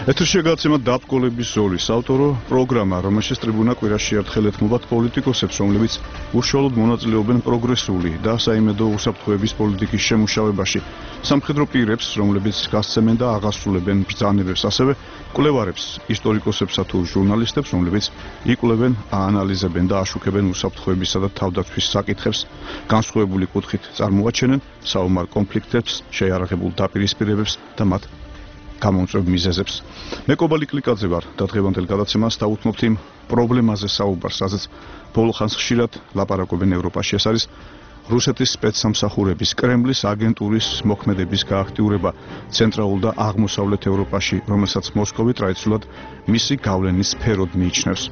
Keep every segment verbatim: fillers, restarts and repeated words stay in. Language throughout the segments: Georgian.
ეთერში გაცემა დაბკოლების ზოლი საავტორო პროგრამა, რომელშიც ტრიბუნა კვირაში ერთხელ ეთმობათ პოლიტიკოსებს, რომლებიც უშუალოდ მონაწილეობენ პროგრესული და საიმედო უსაფრთხოების პოლიტიკის შემუშავებაში, სამხედრო პირებს, რომლებიც გასცემენ და აღასრულებენ ბრძანებებს, ასევე კვლევარებს, ისტორიკოსებსა თუ ჟურნალისტებს, რომლებიც იკვლევენ, აანალიზებენ და აშუქებენ უსაფრთხოებისა და თავდაცვის საკითხებს, განსხვავებული კუთხით წარმოაჩენენ საომარ კონფლიქტებს, შეიარაღებულ დაპირისპირებებს და მათ გამომწვევ მიზეზებს. მე კობალი კლიკაძე ვარ და დღევანდელ გადაცემას დავუთმობთ იმ პრობლემაზე საუბარს, სადაც ბოლო ხანს ხშირად ლაპარაკობენ ევროპაში. ეს არის რუსეთის სპეცსამსახურების, კრემლის აგენტურის მოქმედების გააქტიურება ცენტრალურ და აღმოსავლეთ ევროპაში, რომელსაც მოსკოვი ტრადიციულად მისი გავლენის სფეროდ მიიჩნევს.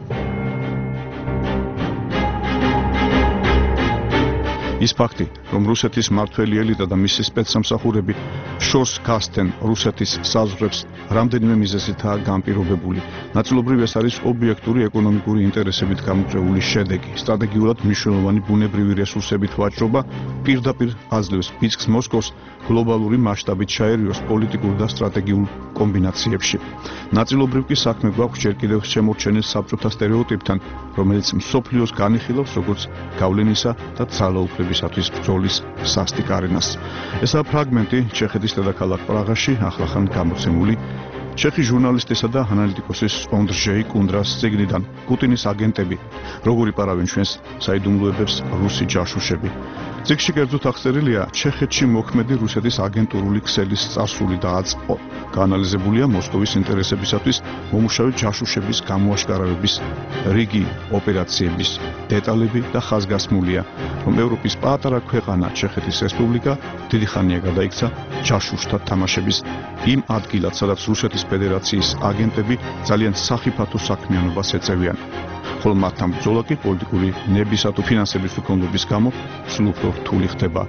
ის ფაქტი, რომ რუსეთის მმართველი ელიტა და მისი სპეცსამსახურები შორს გასცენ რუსეთის საზღვრებს, რამდენიმე მიზეზითაა განპირობებული. ნაწილობრივ ეს არის ობიექტური ეკონომიკური ინტერესებით გამოწვეული შედეგი. სტრატეგიულად მნიშვნელოვანი ბუნებრივი რესურსებით ვაჭრობა პირდაპირ აძლევს ფისკს მოსკოვს გლობალური მასშტაბით ჩაერიოს პოლიტიკურ და სტრატეგიულ კომბინაციებში. ნაწილობრივ კი საქმე გვაქვს ჯერ კიდევ შემორჩენილ საბჭოთა სტერეოტიპთან, რომელიც მსოფლიოს განიხილავს როგორც გავლენისა და ძალაუფლებისათვის ბრძოლის სასტიკ არენას. ესაა ფრაგმენტი ჩეხეთის დედაქალაქ პრაღაში ახლახან გამოცემული ჩეხი ჟურნალისტისა და ანალიტიკოსის ონდრჟეი კუნდრას წიგნიდან პუტინის აგენტები, როგორ იპარავენ ჩვენს საიდუმლოებებს რუსი ჯაშუშები. წიგნში კერძოდ აღწერილია ჩეხეთში მოქმედი რუსეთის აგენტურული ქსელის წარსული და აწმყო. გაანალიზებულია მოსკოვის ინტერესებისათვის მომუშავე ჯაშუშების გამოაშკარავების რიგი ოპერაციების დეტალები და ხაზგასმულია, რომ ევროპის პატარა ქვეყანა ჩეხეთის რესპუბლიკა დიდი ხანია გადაიქცა ჯაშუშთა თამაშების იმ ადგილად, სადაც რუსეთის ფედერაციის აგენტები ძალიან სახიფათო საქმიანობას ეწევიან. ხოლო მათთან ბრძოლა კი პოლიტიკური ნებისა თუ ფინანსების უქონლობის გამო სულ უფრო რთული ხდება.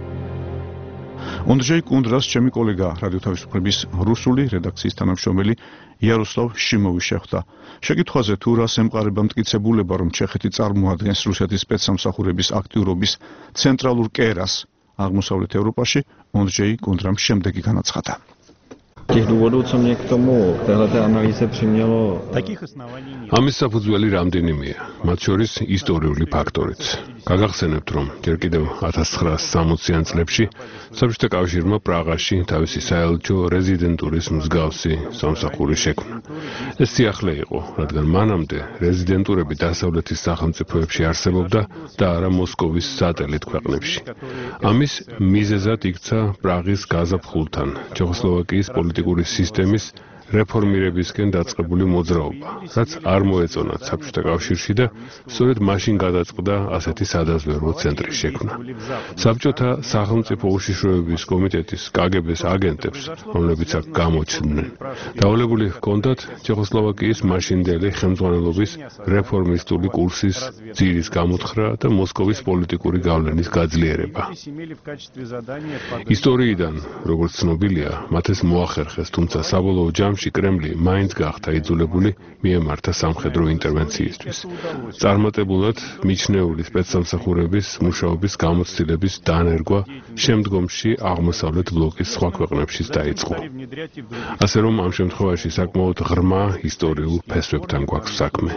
ონდრჟეი კუნდრას ჩემი კოლეგა რადიო თავისუფლების რუსული რედაქციის თანამშრომელი იაროსლავ შიმოვი შეხვდა. შეკითხვაზე თუ რას ემყარება მტკიცებულება, რომ ჩეხეთი წარმოადგენს რუსეთის სპეცსამსახურების აქტიურობის ცენტრალურ კერას აღმოსავლეთ ევროპაში, ონდრჟეი კუნდრამ შემდეგი განაცხადა. Těch důvodů, co mě k tomu, k téhleté analýze přimělo... ამის საფუძველი რამდენიმეა, მათ შორის ისტორიული ფაქტორიც. გაგახსენებთ, რომ ჯერ კიდევ ათას ცხრაასი სამოციან წლებში საბჭოთა კავშირმა პრაღაში თავისი საელჩო რეზიდენტურის მსგავსი სამსახური შექმნა. ეს სიახლე იყო, რადგან მანამდე რეზიდენტურები დასავლეთის სახელმწიფოებში არსებობდა და არა მოსკოვის სატელიტ ქვეყნებში. ამის მიზეზად იქცა პრაღის გაზაფხულთან ჩეხოსლოვაკიის პოლიტიკური სისტემის რეფორმირებისკენ დაწყებული მოძრაობა, რაც არ მოეწონათ საბჭოთა კავშირში და სწორედ მაშინ გადაწყდა ასეთი სადაზვერვო ცენტრის შექმნა. საბჭოთა სახელმწიფო უშიშროების კომიტეტის კაგებეს აგენტებს, რომლებიც აქ გამოჩნდნენ, დავალებული ჰქონდათ ჩეხოსლოვაკიის მაშინდელი ხელმძღვანელობის რეფორმისტული კურსის ძირის გამოთხრა და მოსკოვის პოლიტიკური გავლენის გაძლიერება. ისტორიიდან, როგორც ცნობილია, მათ ეს მოახერხეს, თუმცა საბოლოო ჯამში კრემლი მაინც გახდა იძულებული მიემართა სამხედრო ინტერვენციისთვის. წარმატებულად მიჩნეული სპეცსამსახურების მუშაობის გამოცდილების დანერგვა შემდგომში აღმოსავლეთ ბლოკის სხვა ქვეყნებშიც დაიწყო. ასე რომ ამ შემთხვევაში საკმაოდ ღრმა ისტორიულ ფესვებთან გვაქვს საქმე.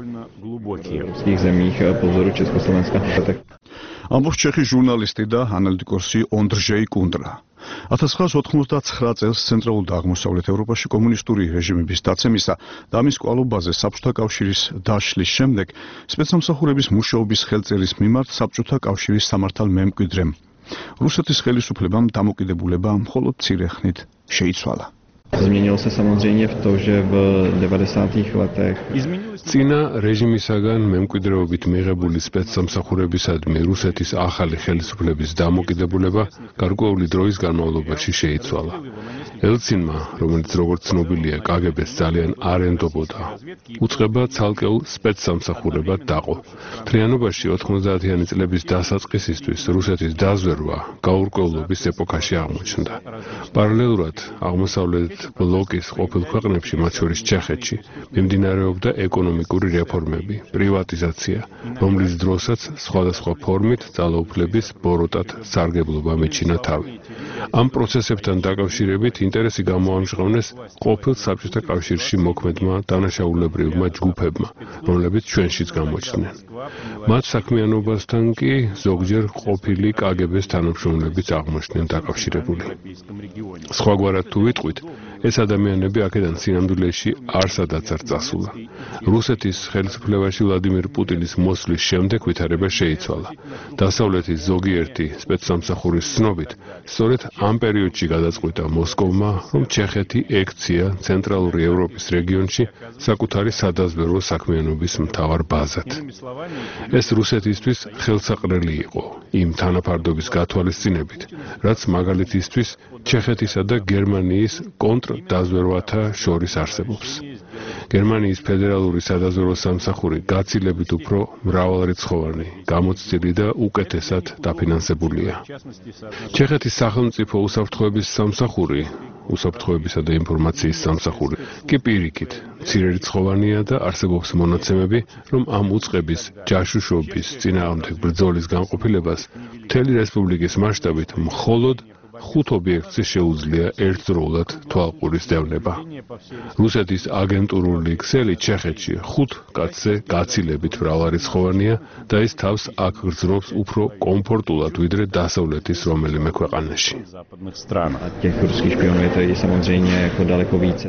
ამბობს ჩეხი ჟურნალისტი და ანალიტიკოსი ონდრჟეი კუნდრა. ათას ცხრაასი ოთხმოცდათცხრა წელს ცენტრალურ და აღმოსავლეთ ევროპაში კომუნისტური რეჟიმების დაცემისა და ამის კვალობაზე საბჭოთა კავშირის დაშლის შემდეგ სპეცსამსახურების მუშაობის ხელწერის მიმართ საბჭოთა კავშირის სამართალ მემკვიდრემ რუსეთის ხელისუფლებამ დამოკიდებულება მხოლოდ მცირე ხნით შეიცვალა. Změnilo se samozřejmě v tom, že v devadesátých letech წინა რეჟიმისაგან მემკვიდრეობით მიღებული სპეცსამსახურებისადმი რუსეთის ახალი ხელისუფლების დამოკიდებულება გარკვეული დროის განმავლობაში შეიცვალა. ელცინმა, რომელიც როგორც ცნობილია, კაგებეს ძალიან არ ენდობოდა, უწყება ცალკეულ სპეცსამსახურებად დაყო. მთლიანობაში ოთხმოცდაათიანი წლების დასაწყისისთვის რუსეთის დაზვერვა გაურკვევლობის ეპოქაში აღმოჩნდა. პარალელურად აღმოსავლეთ ბლოკის ყოფილ ქვეყნებში, მათ შორის ჩეხეთში, მიმდინარეობდა ეკონომიკური რეფორმები, პრივატიზაცია, რომლის დროსაც სხვადასხვა ფორმით ძალაუფლების ბოროტად სარგებლობა მიჩინა თავი. ამ პროცესებთან დაკავშირებით ინტერესი გამოამჟღავნეს ყოფილ საბჭოთა კავშირში მოქმედმა დანაშაულებრივმა ჯგუფებმა, რომლებიც ჩვენშიც გამოჩნდნენ. მათ საქმიანობასთან კი ზოგჯერ ყოფილი კაგებეს თანამშრომლებიც აღმოჩნდნენ დაკავშირებული. სხვაგვარად თუ ვიტყვით, ეს ადამიანები აქედან სინამდვილეში არსადაც არ წასულან. რუსეთის ხელისუფლებაში ვლადიმერ პუტინის მოსვლის შემდეგ ვითარება შეიცვალა. დასავლეთის ზოგიერთი სპეცსამსახურის ცნობით, სწორედ ამ პერიოდში გადაწყვიტა მოსკოვმა, რომ ჩეხეთი ექცია ცენტრალური ევროპის რეგიონში საკუთარი სადაზვერვო საქმიანობის მთავარ ბაზად. ეს რუსეთისთვის ხელსაყრელი იყო იმ თანაფარდობის გათვალისწინებით, რაც მაგალითისთვის ჩეხეთისა და გერმანიის კონტრდაზვერვათა შორის არსებობს. გერმანიის ფედერალური სადაზვერვო სამსახური გაცილებით უფრო მრავალრიცხოვანი, გამოცდილი და უკეთესად დაფინანსებულია. ჩეხეთის სახელმწიფო უსაფრთხოების სამსახური, უსაფრთხოებისა და ინფორმაციის სამსახური კი პირიქით მცირერიცხოვანია და არსებობს მონაცემები, რომ ამ უწყების ჯაშუშობის წინააღმდეგ ბრძოლის განყოფილებას მთელი რესპუბლიკის მასშტაბით მხოლოდ ხუთ ობიექტზე შეუძლია ერთდროულად თვალყურის დევნება. რუსეთის აგენტურული ქსელი ჩეხეთში ხუთ კაცზე გაცილებით მრავალრიცხოვანია და ის თავს აქ გრძნობს უფრო კომფორტულად ვიდრე დასავლეთის რომელიმე ქვეყანაში. Těch ruských špionů je tady samozřejmě jako daleko více.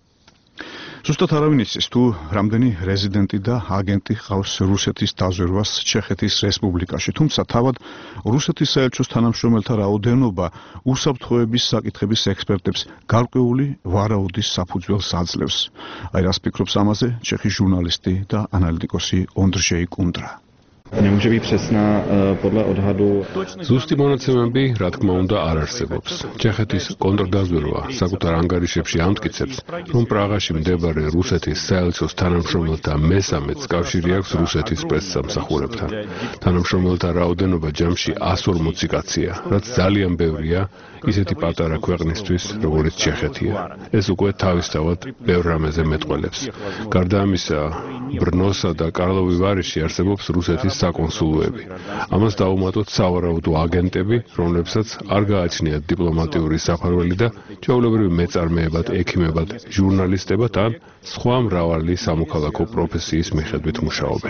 Ზუსტად არავინ იცის თუ რამდენი რეზიდენტი და აგენტი ჰყავს რუსეთის დაზვერვას ჩეხეთის რესპუბლიკაში, თუმცა თავად რუსეთის საელჩოს თანამშრომელთა რაოდენობა უსაფრთხოების საკითხების ექსპერტებს გარკვეული ვარაუდის საფუძველს აძლევს. Აი რას ფიქრობს ამაზე ჩეხის ჟურნალისტი და ანალიტიკოსი ონდრჟეი კუნდრა. Nemůže být přesná podle odhadu. Ზუსტი მონაცემები, რა თქმა უნდა, არ არსებობს. ჩეხეთის კონტრდაზვერვა საკუთარ ანგარიშებში ამტკიცებს, რომ პრაღაში მდებარე რუსეთის საელჩოს თანამშრომელთა მესამეც კავშირი აქვს რუსეთის პრესსამსახურებთან. თანამშრომელთა რაოდენობა ჯამში εκατს ორმოცი კაცია, რაც ძალიან ბევრია ისეთი პატარა ქვეყნისთვის, როგორც ჩეხეთია. ეს უკვე თავისთავად ბევრ რამეზე მეტყველებს. გარდა ამისა, ბრნოსა და კარლოვი ვარიში არსებობს რუსეთის საკონსულოები. ამას დაუმატოთ სავარაუდო აგენტები, რომლებსაც არ გააჩნიათ დიპლომატიური საფარველი და ჩვეულებრივ მეწარმეებად, ექიმებად, ჟურნალისტებად ან სხვა მრავალი სამოქალაქო პროფესიის მიხედვით მუშაობენ.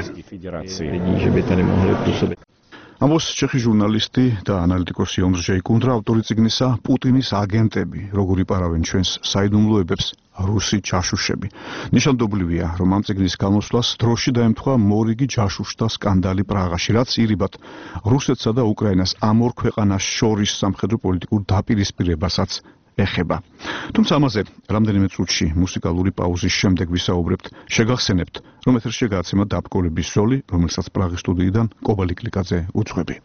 ამბობს ჩეხი ჟურნალისტი და ანალიტიკოსი ონდრჟეი კუნდრა, ავტორი წიგნისა „პუტინის აგენტები, როგორ იპარავენ ჩვენს საიდუმლოებებს რუსი ჯაშუშები“. ნიშანდობლივია, რომ ამ წიგნის გამოსვლას დროში დაემთხვა მორიგი ჯაშუშთა სკანდალი პრაღაში, რაც ირიბად რუსეთსა და უკრაინას ამ ორ ქვეყანას შორის სამხედრო პოლიტიკურ დაპირისპირებასაც ეხება. თუმცა ამაზე რამდენიმე წუთში მუსიკალური პაუზის შემდეგ ვისაუბრებთ. შეგახსენებთ, რომ ეთერში გააცემა დაბკოლების ზოლი, რომელსაც პრაღის სტუდიიდან კობალი კლიკაძე უძღვები.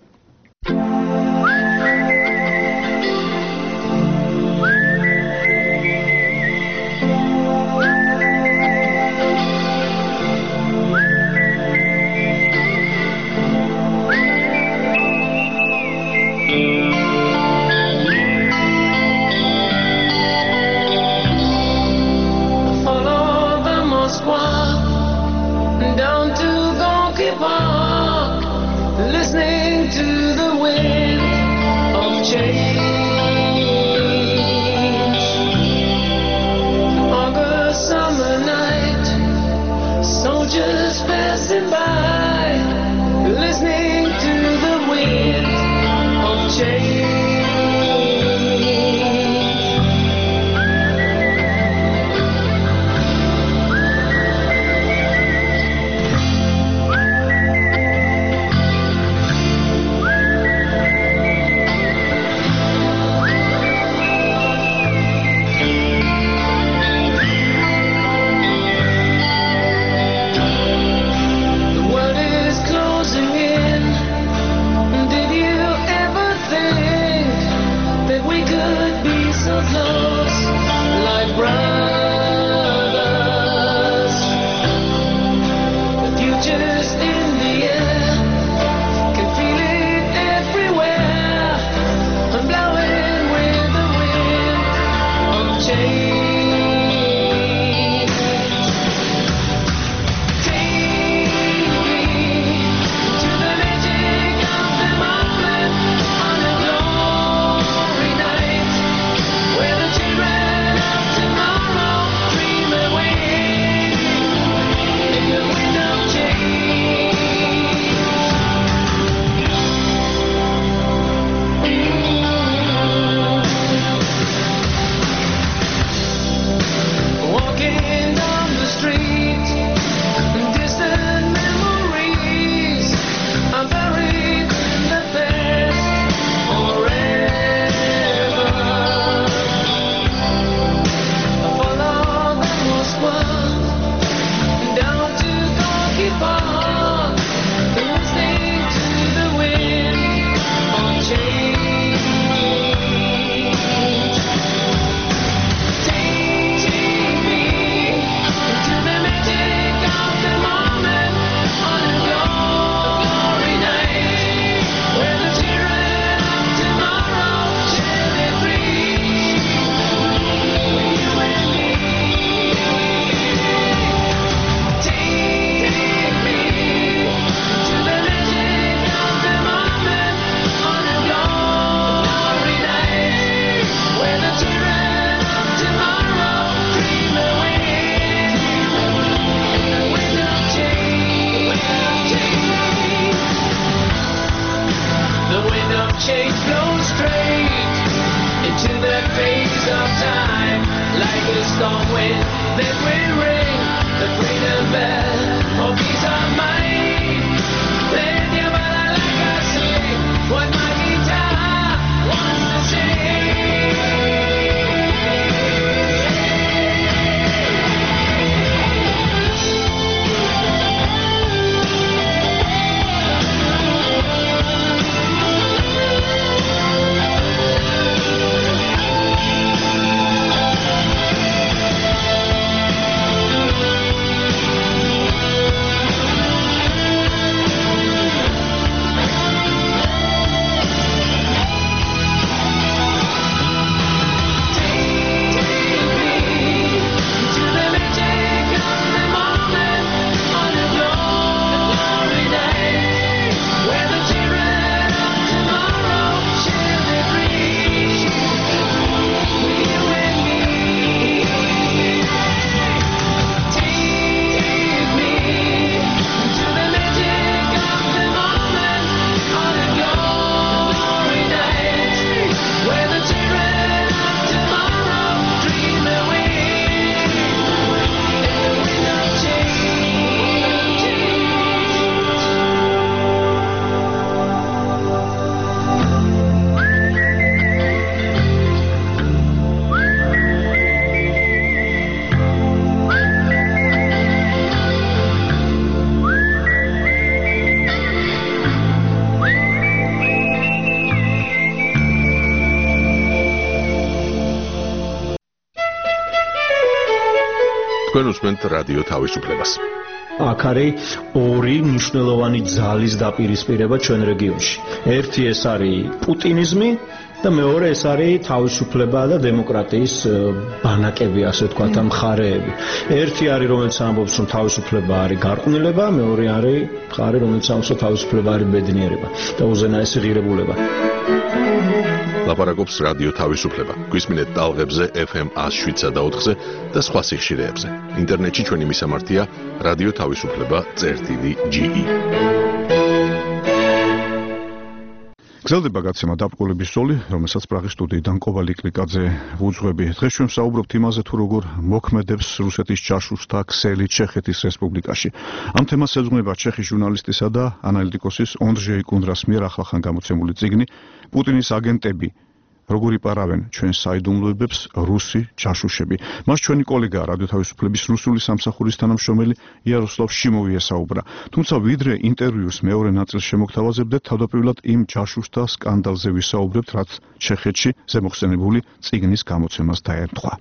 wind of change blows straight into that phase of time. Like a storm wind that will ring the freedom bell of peace of mind. Then you better like I sing what my guitar wants to sing. თქვენ უსმენთ რადიო თავისუფლებას. აქ არის ორი მნიშვნელოვანი ძალის დაპირისპირება ჩვენ რეგიონში. ერთი ეს არის პუტინიზმი და მეორე ეს არის თავისუფლება და დემოკრატიის ბანაკები, ასე ვთქვათ, მხარეები. ერთი არის, რომელიც ამბობს, რომ თავისუფლება არის გარყვნილება, მეორე არის მხარე, რომელიც ამბობს, რომ თავისუფლება არის ბედნიერება და უზენაესი ღირებულება. ლაპარაკობს რადიო თავისუფლება. გვისმინეთ ტალღებზე ეფ ემ one oh seven და ოთხზე და სხვა სიხშირეებზე. ინტერნეტში ჩვენი მისამართია რადიო თავისუფლება წერტილი ჯი ი. გრძელდება გაცემა დაბრკოლების ზოლი, რომელსაც პრაღის სტუდიიდან კოვალი კლიკაძე ვუძღვები. დღეს ჩვენ ვსაუბრობთ იმაზე, თუ როგორ მოქმედებს რუსეთის ჯაშუშთა ქსელი ჩეხეთის რესპუბლიკაში. ამ თემას ეძღვნება ჩეხის ჟურნალისტისა და ანალიტიკოსის ონდრჟეი კუნდრას მიერ ახლახან გამოცემული წიგნი პუტინის აგენტები როგორ იპარავენ ჩვენს საიდუმლოებებს რუსი ჯაშუშები. მას ჩვენი კოლეგა რადიო თავისუფლების რუსული სამსახურის თანამშრომელი იაროსლავ შიმოვი ესაუბრა. თუმცა ვიდრე ინტერვიუს მეორე ნაწილს შემოგთავაზებდეთ, თავდაპირველად იმ ჯაშუშთა სკანდალზე ვისაუბრებთ, რაც ჩეხეთში ზემოხსენებული წიგნის გამოცემას დაერთხვა.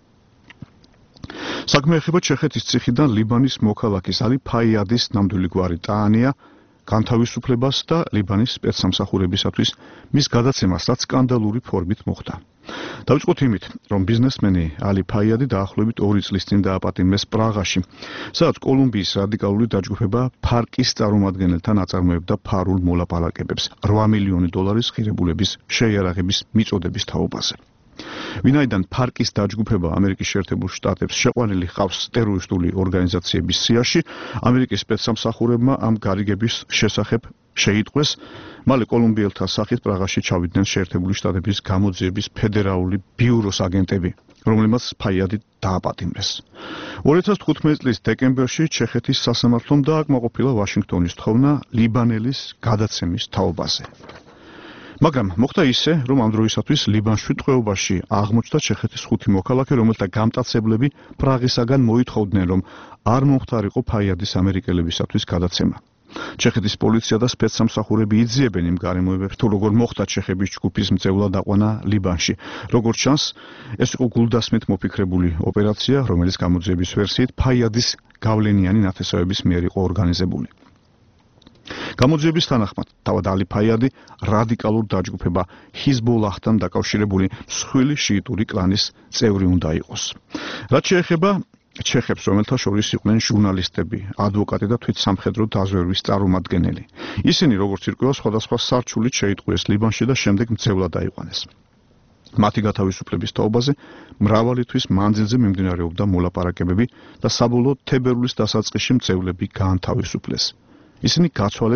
საქმე ეხება ჩეხეთის ციხიდან ლიბანის მოქალაქის ალი ფაიადის ნამდვილი გვარი ტაანია განთავისუფლებას და ლიბანის სპეცსამსახურებისათვის მის გადაცემას, რაც სკანდალური ფორმით მოხდა. დავიწყოთ იმით, რომ ბიზნესმენი ალი ფაიადი დაახლოებით ორი წლის წინ დააპატიმრეს პრაღაში, სადაც კოლუმბიის რადიკალური დაჯგუფება ფარკის წარმომადგენელთან აწარმოებდა ფარულ მოლაპარაკებებს რვა მილიონი დოლარის ღირებულების შეიარაღების მიწოდების თაობაზე. ვინაიდან ფარკის დაჯგუფება ამერიკის შეერთებულ შტატებს შეყვანილი ჰყავს ტერორისტული ორგანიზაციების სიაში, ამერიკის სპეცსამსახურებმა ამ გარიგების შესახებ შეიტყვეს, მალე კოლუმბიელთა სახით პრაღაში ჩავიდნენ შეერთებული შტატების გამოძიების ფედერალური ბიუროს აგენტები, რომლებმაც ფაიადი დააპატიმრეს. ორი ათას თხუთმეტი წლის დეკემბერში ჩეხეთის სასამართლომ დააკმაყოფილა ვაშინგტონის თხოვნა ლიბანელის გადაცემის თაობაზე. მაგრამ მოხდა ისე, რომ ამ დროისათვის ლიბანში ტყვეობაში აღმოჩნდა ჩეხეთის ხუთი მოქალაქე, რომელთა გამტაცებლები პრაღისაგან მოითხოვდნენ, რომ არ მომხდარიყო ფაიადის ამერიკელებისათვის გადაცემა. ჩეხეთის პოლიცია და სპეცსამსახურები იძიებენ იმ გარემოებებს, თუ როგორ მოხდა ჩეხების ჯგუფის მწევლად აყვანა ლიბანში. როგორც ჩანს, ეს იყო გულდასმით მოფიქრებული ოპერაცია, რომელიც გამოძიების ვერსიით ფაიადის გავლენიანი ნათესავების მიერ იყო ორგანიზებული. გამოძიების თანახმად, თავად ალი ფაიადი რადიკალურ დაჯგუფება ჰიზბოლაჰთან დაკავშირებული მსხვილი შიიტური კლანის წევრი უნდა იყოს. რაც შეეხება ჩეხებს, რომელთა შორის იყვნენ ჟურნალისტები, ადვოკატი და თვითსამხედრო დაზვერვის წარმომადგენელი. ისინი, როგორც ირკვევა, სხვადასხვა სარჩულით შეიტყვეს ლიბანში და შემდეგ მძევლად აიყვანეს. მათი გათავისუფლების თაობაზე მრავალი თვის მანძილზე მიმდინარეობდა მოლაპარაკებები და საბოლოოდ თებერვლის დასაწყისში მძევლები გაანთავისუფლეს. ისინი გაცვალეს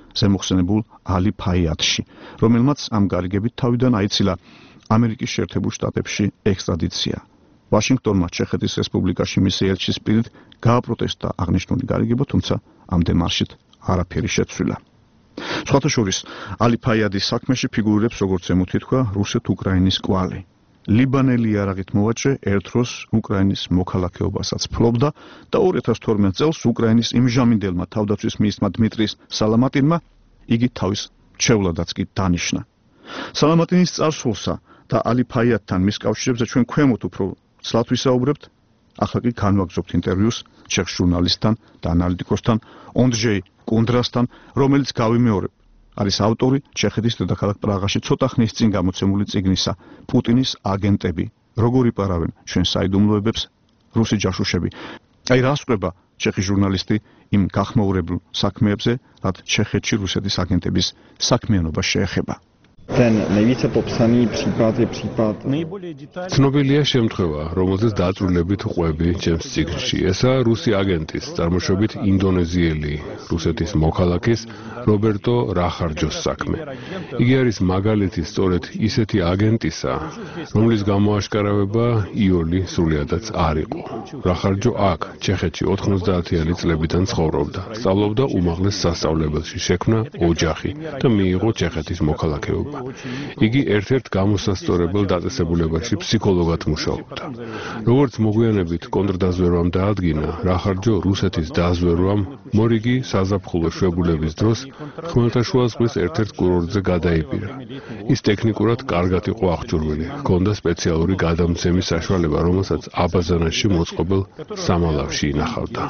ზემოხსენებულ ალი ფაიადში, რომელმაც ამ გარიგებით თავიდან აიცილა ამერიკის შეერთებულ შტატებში ექსტრადიცია. ვაშინგტონმა ჩეხეთის რესპუბლიკაში მისი ელჩის პირით გააპროტესტა აღნიშნული გარიგება, თუმცა ამ დემარშით არაფერი შეცვლილა. სხვათა შორის, ალი ფაიადის საქმეში ფიგურირებს, როგორც ზემოთ ითქვა, რუსეთ-უკრაინის კვალი. ლიბანელი იარაღით მოვაჭრე ერთ დროს უკრაინის მოქალაქეობასაც ფლობდა და ორი ათას თორმეტ წელს უკრაინის იმჟამინდელმა თავდაცვის მინისტრმა დმიტრის სალამატინმა იგი თავის მრჩევლადაც კი დანიშნა. სალამატინის წარსულსა და ალი ფაიადთან მის კავშირებზე ჩვენ ქვემოთ უფრო ცლად ვისაუბრებთ. ახლა კი განვაგრძობთ ინტერვიუს ჩეხ ჟურნალისტთან და ანალიტიკოსთან ონდჟეი კუნდრასთან, რომელიც გავიმეორებ, არის ავტორი ჩეხეთის დედაქალაქ პრაღაში ცოტა ხნის წინ გამოცემული წიგნისა პუტინის აგენტები, როგორ იპარავენ ჩვენ საიდუმლოებებს რუსი ჯაშუშები. აი რა ასწრება ჩეხი ჟურნალისტი იმ გახმაურებულ საქმეებზე, რაც ჩეხეთში რუსეთის აგენტების საქმიანობა შეეხება. Ten nejvíce popsaný případ je případ ცნობილია შემთხვევა, რომელზეც დააწრულებით ყვები ჩემს წიგნში. ესაა რუსი აგენტის, წარმოშობით ინდონეზიელი, რუსეთის მოქალაქის რობერტო რახარჯოს საქმე. იგი არის მაგალითი სწორედ ისეთი აგენტისა, რომლის გამოაშკარავება იოლი სრულიადაც არ იყო. რახარჯო აქ, ჩეხეთში ოთხმოცდაათიანი წლებიდან ცხოვრობდა, სწავლობდა უმაღლეს სასწავლებელში, შექმნა ოჯახი და მიიღო ჩეხეთის მოქალაქეობა. იგი ერთ-ერთ გამოსასწორებელ დაწესებულებაში ფსიქოლოგად მუშაობდა. როგორც მოგვიანებით კონტრდაზვერვამ დაადგინა, რახარჯო რუსეთის დაზვერვამ მორიგი საზაფხულო შვებულების დროს ხმელთაშუა ზღვის ერთ-ერთ კურორტზე გადაიბირა. ის ტექნიკურად კარგად იყო აღჭურვილი, ჰქონდა სპეციალური გადამცემის საშუალება, რომელსაც აბაზანაში მოწყობილ სამალავში ინახავდა.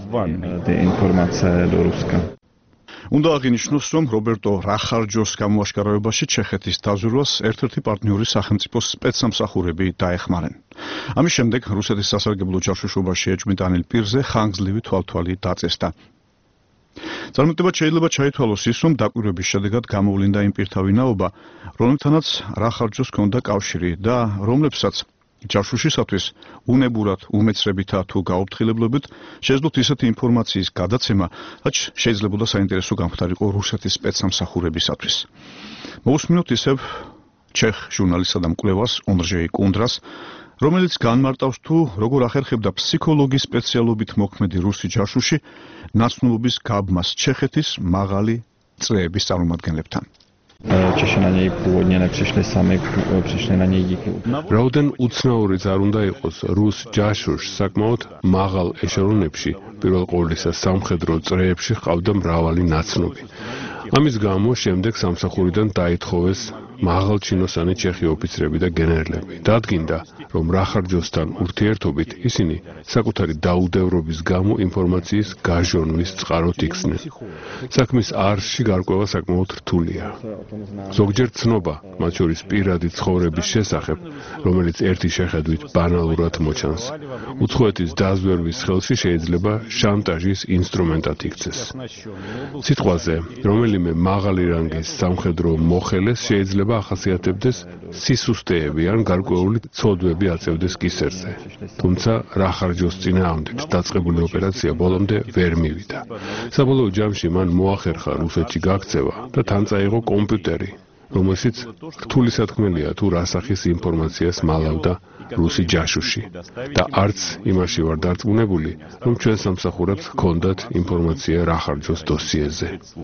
informace do Ruska. უნდა აღინიშნოს, რომ რობერტო რახარჯოს გამოაშკარავებაში ჩეხეთის დაზვერვას ერთ-ერთი პარტნიორი სახელმწიფოს სპეცსამსახურები დაეხმარნენ. ამის შემდეგ რუსეთის სასარგებლო ჯაშუშობაში ეჭვმიტანილ პირზე ხანგრძლივი თვალთვალი დაწესდა. წარმატებად შეიძლება ჩაითვალოს ის, რომ დაკვირვების შედეგად გამოვლინდა იმ პირთა ვინაობა, რომლებთანაც რახარჯოს ჰქონდა კავშირი და რომლებსაც ჯაშუშისათვის უნებურად, უმეცრებითა თუ გაუფრთხილებლობით შეძლოთ ისეთი ინფორმაციის გადაცემა, რაც შეიძლებოდა საინტერესო გამხდარიყო რუსეთის სპეცსამსახურებისათვის. მოусმინოთ ისევ ჩეხ ჟურნალისტსა და მკვლევარს ონდჟეი კუნდრას, რომელიც განმარტავს თუ როგორ ახერხებდა ფსიქოლოგის სპეციალობით მოქმედი რუსი ჯაშუში ნაცნობობის გაბმას ჩეხეთის მაღალი წრეების წარმომადგენლებთან. Češi na něj původně nepřišli sami, přišli na něj díky. რაოდენ უცნაურიც არ უნდა იყოს, რუს ჯაშუშს საკმაოდ მაღალ ეშელონებში, პირველ ყოვლისა სამხედრო წრეებში ჰყავდა მრავალი ნაცნობი. ამის გამო შემდეგ სამსახურიდან დაითხოვეს მაღალჩინოსანი ჩეხი ოფიცრები და გენერლები. დადგინდა, რომ რახარჯოსთან ურთიერთობით ისინი საკუთარი დაუდევრობის გამო ინფორმაციის გაჟონვის წყაროთ იქცნენ. საქმის არსში გარკვევა საკმაოდ რთულია. ზოგჯერ ცნობა, მათ შორის პირადი ცხოვრების შესახებ, რომელიც ერთი შეხედვით ბანალურად მოჩანს, უცხოეთის დაზვერვის ხელში შეიძლება შანტაჟის ინსტრუმენტად იქცეს. სიტყვაზე, რომელიმე მაღალი რანგის სამხედრო მოხელეს შეიძლება ახასიათებდეს სისუსტეები ან გარკვეული ცოდვები აწევდეს კისერზე. თუმცა რახარჯოს წინააღმდეგ დაწყებული ოპერაცია ბოლომდე ვერ მივიდა. საბოლოო ჯამში მან მოახერხა რუსეთში გაქცევა და თან წაიღო კომპიუტერი, რომელშიც რთული სათქმელია თუ რა სახის ინფორმაციას მალავდა რუსი ჯაშუში და არც იმაში ვარ დარწმუნებული, რომ ჩვენ სამსახურებს ჰქონდათ ინფორმაცია რახარჯოს დოსიეზე.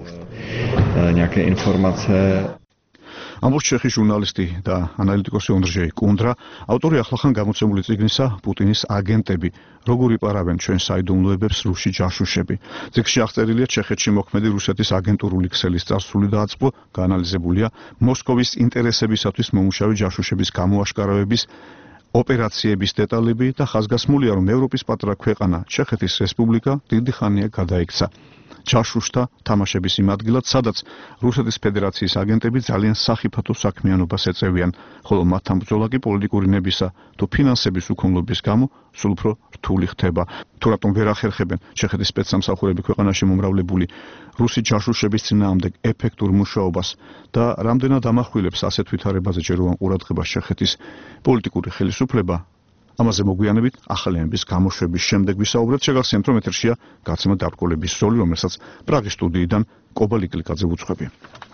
Nějaké informace ამბობს ჩეხი ჟურნალისტი და ანალიტიკოსი ონდრჟეი კუნდრა, ავტორი ახლახან გამოცემული წიგნისა პუტინის აგენტები, როგორ იპარავენ ჩვენ საიდუმლოებებს რუსი ჯაშუშები. წიგნში აღწერილია ჩეხეთში მოქმედი რუსეთის აგენტურული ქსელის წარსული და აწყვო, გაანალიზებულია მოსკოვის ინტერესებისათვის მომუშავე ჯაშუშების გამოაშკარავების ოპერაციების დეტალები და ხაზგასმულია, რომ ევროპის პატარა ქვეყანა ჩეხეთის რესპუბლიკა დიდი ხანია გადაიქცა ჯაშუშთა თამაშების იმ ადგილად, სადაც რუსეთის ფედერაციის აგენტები ძალიან სახიფათო საქმიანობას ეწევიან, ხოლო მათთან ბრძოლა კი პოლიტიკური ნებისა თუ ფინანსების უქონლობის გამო სულ უფრო რთული ხდება. თუ რატომ ვერ ახერხებენ ჩეხეთის სპეცსამსახურები ქვეყანაში მომრავლებული რუსი ჯაშუშების წინააღმდეგ ეფექტურ მუშაობას და რამდენად ამახვილებს ასეთ ვითარებაზე ჯეროვან ყურადღებას ჩეხეთის პოლიტიკური ხელისუფლება, ამაზე მოგვიანებით ახალი ენების გამოშვების შემდეგ ვისაუბრებთ. შეგახსენებთ, რომ ეთერშია გაცემა დაბრკოლების როლი, რომელსაც პრაღის სტუდიიდან კობა ლიკლიკაძე უძღვებია.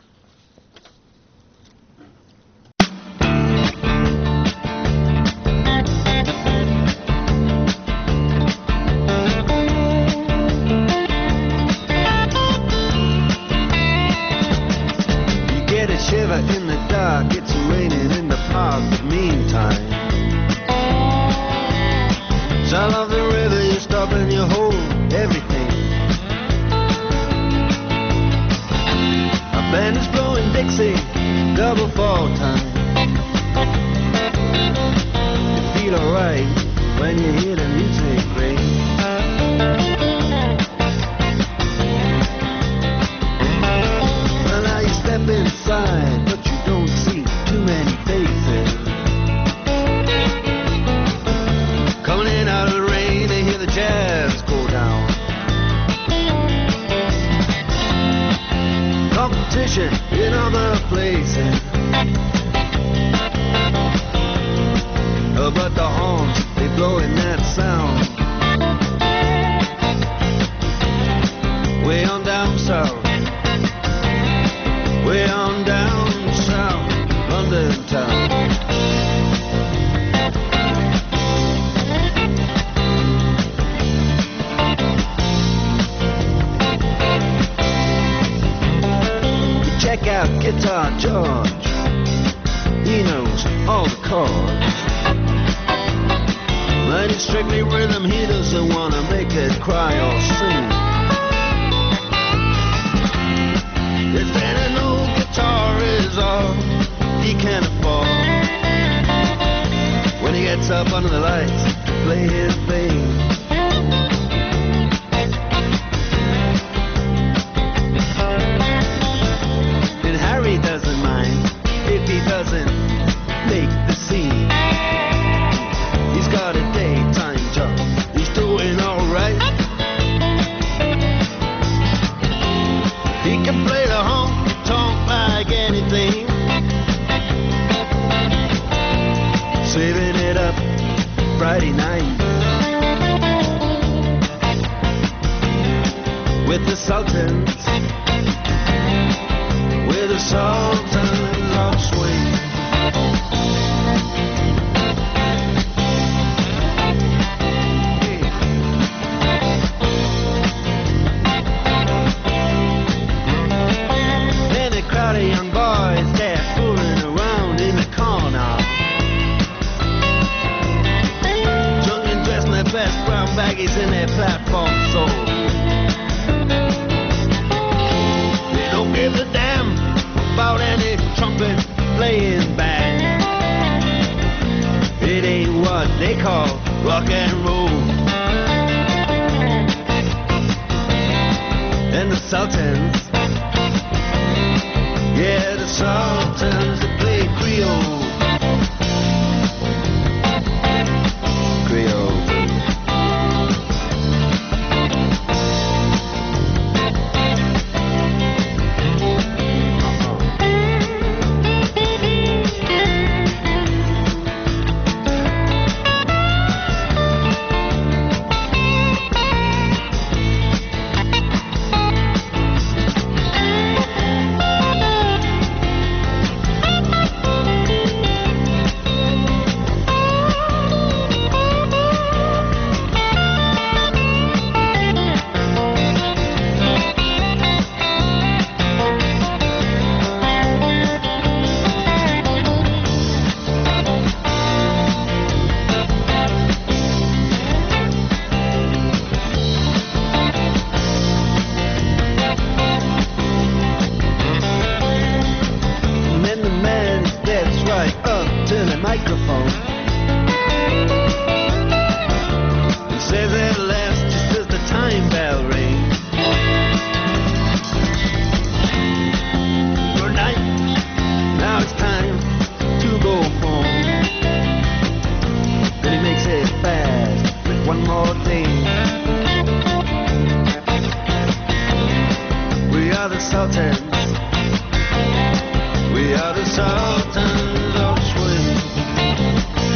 In the dark, it's raining in the park, but meantime, sound of the river, you stop and you hold everything. A band is blowing Dixie, double fall time. You feel alright when you hear the music ring. Well, now you step inside, but you don't see too many faces. Coming in out of the rain, they hear the jazz go down. Competition in other places, oh, but the horns, they blowing that sound. Way on down south, way on down south, London town. Check out Guitar George, he knows all the chords. But it's strictly rhythm, he doesn't wanna make it cry or sing. If any old guitar is all he can afford, when he gets up under the lights to play his thing, and Harry doesn't mind if he doesn't make the scene. He's got a daytime job, he's doing alright. He can play the honky-tonk like anything, saving it up Friday night with the Sultans, with the Sultans of swing. Crowd of young boys, they're fooling around in the corner, drunk and dressed in their best brown baggies in their platform soles. They don't give a damn about any trumpet playing band. It ain't what they call rock and roll. And the Sultans, yeah, the Sultans, they play Creole. Creole. We are the Sultans of Swing.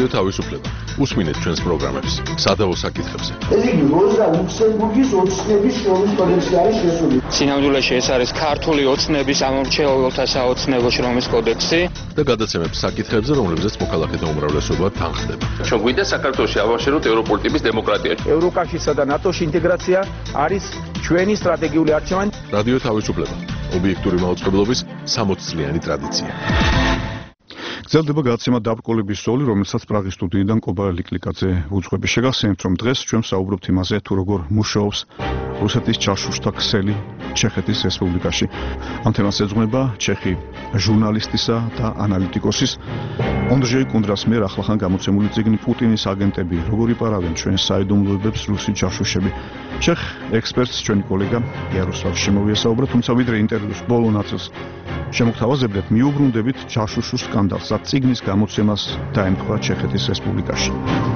რადიო თავისუფლება. უსმინეთ ჩვენს პროგრამებს სადავო საკითხებზე. ეს იგი როზა ლუქსემბურგის ოცნების შრომის კოდექსი არის შესული. სინამდვილეში ეს არის ქართული ოცნების ამორჩეულთა საოცნებო შრომის კოდექსი და გადაცემებს საკითხებზე, რომლებზეც მოქალაქეთა უმრავლესობა თანხდება. ჩვენ გვინდა საქართველოში ავაშეროთ ევროპული ტიპის დემოკრატია. ევროკავშირსა და ნატოში ინტეგრაცია არის ჩვენი სტრატეგიული არჩევანი. რადიო თავისუფლება. ობიექტური მაუწყებლობის სამოც წლიანი ტრადიცია. გრძელდება გადაცემა დაბრკოლების ზოლი, რომელსაც პრაღის სტუდიიდან კობა ლიკლიკაძე უძღვები. შეგახსენებთ, რომ დღეს ჩვენ საუბრობთ იმაზე, თუ როგორ მუშაობს რუსეთის ჩაშუშთა ქსელი ჩეხეთის რესპუბლიკაში. ამ თემას ეძღვნება ჩეხი ჟურნალისტისა და ანალიტიკოსის ონდრჟეი კუნდრას მიერ ახლახან გამოცემული წიგნი პუტინის აგენტები, როგორ იპარავენ ჩვენს საიდუმლოებებს რუსი ჩაშუშები. ჩეხ ექსპერტს ჩვენი კოლეგა იაროსლავ შემოვია საუბრა, თუმცა ვიდრე ინტერვიუს ბოლო ნაწილს შემოგთავაზებდეთ, მიუბრუნდებით ჩაშუშულ სკანდალს, რაც წიგნის გამოცემას დაემთხვა ჩეხეთის რესპუბლიკაში.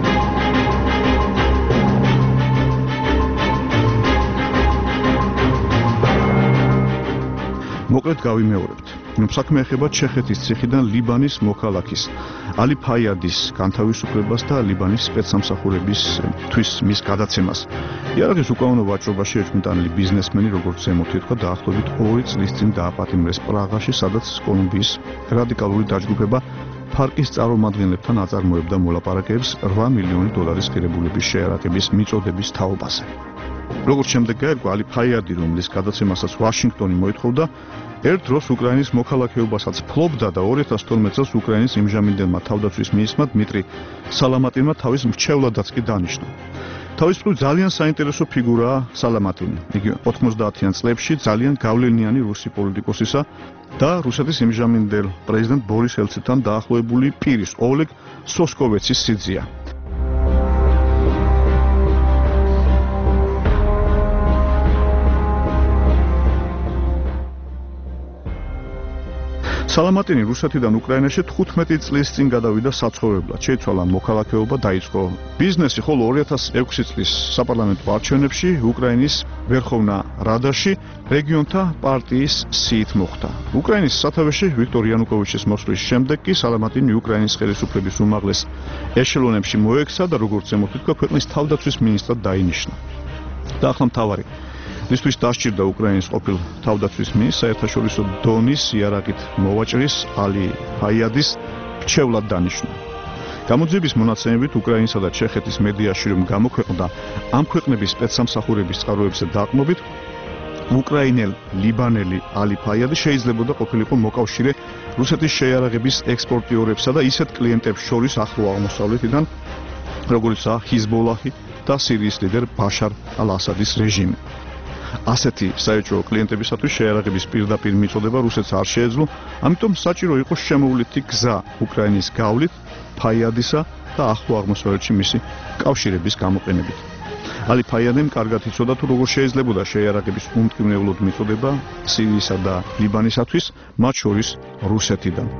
მოკლედ გავიმეორებთ, რომ საქმე ეხება ჩეხეთის ციხიდან ლიბანის მოქალაქის ალი ფაიადის განთავისუფლებას და ლიბანის სპეცსამსახურებისთვის მის გადაცემას. იარაღის უკანონო ვაჭრობაში ეჭვმიტანილი ბიზნესმენი, როგორც ზემოთ ითქვა, დაახლოებით ორი წლის წინ დააპატიმრეს პრაღაში, სადაც კოლუმბიის რადიკალური დაჯგუფება ფარკის წარმომადგენლებთან აწარმოებდა მოლაპარაკებებს რვა მილიონი დოლარის ღირებულების შეარაღების მიწოდების თაობაზე. როგორც შემდეგ გაირკვა, ალი ფაიადი, რომლის გადაცემასაც ვაშინგტონი მოითხოვდა, ერთ დროს უკრაინის მოქალაქეობასაც ფლობდა და ორი ათას თორმეტ წელს უკრაინის იმჟამინდელმა თავდაცვის მინისტრმა დმიტრი სალამატინმა თავის მრჩევლადაც კი დანიშნა. თავისუფლად ძალიან საინტერესო ფიგურაა სალამატინი. იგი ოთხმოცდაათიან წლებში ძალიან გავლენიანი რუსი პოლიტიკოსისა და რუსეთის იმჟამინდელ პრეზიდენტ ბორის ელცინთან დაახლოებული პირის, ოლეგ სოსკოვეცის სიძია. სალამატინი რუსეთიდან უკრაინაში თხუთმეტი წლის წინ გადავიდა საცხოვრებლად, შეიცვალა მოქალაქეობა, დაიწყო ბიზნესი, ხოლო ორი ათას ექვსი წლის საპარლამენტო არჩევნებში უკრაინის ვერხოვნა რადაში რეგიონთა პარტიის სიით მოხვდა. უკრაინის სათავეში ვიქტორ იანუკოვიჩის მოსვლის შემდეგ კი სალამატინი უკრაინის ხელისუფლების უმაღლეს ეშელონებში მოექცა და როგორც ზემოთ ითქვა, ქვეყნის თავდაცვის მინისტრად დაინიშნა. და ახლა მთავარი მისთვის დასჭირდა უკრაინის ყოფილ თავდაცვის მინისტრს საერთაშორისო დონის იარაღით მოვაჭრის ალი ფაიადის მრჩევლად დანიშნა. გამოძიების მონაცემებით უკრაინისა და ჩეხეთის მედიაში რომ გამოქვეყნდა ამ ქვეყნების სპეცსამსახურების წყაროებზე დაყრდნობით, უკრაინელ ლიბანელი ალი ფაიადი შეიძლებოდა ყოფილიყო მოკავშირე რუსეთის შეიარაღების ექსპორტიორებსა და ისეთ კლიენტებს შორის ახლო აღმოსავლეთიდან, როგორიცაა ჰიზბოლაჰი და სირიის ლიდერ ბაშარ ალ-ასადის რეჟიმი. ასეთი საერთო კლიენტებისათვის შეიარაღების პირდაპირ მიწოდება რუსეთს არ შეეძლო, ამიტომ საჭირო იყო შემოვლითი გზა უკრაინის გავლით ფაიადისა და ახლო აღმოსავლეთში მისი კავშირების გამოყენებით. ალი ფაიადემ კარგად იცოდა თუ როგორ შეიძლებოდა შეიარაღების უმტკივნევლოდ მიწოდება სირიისა და ლიბანისათვის, მათ შორის რუსეთიდან.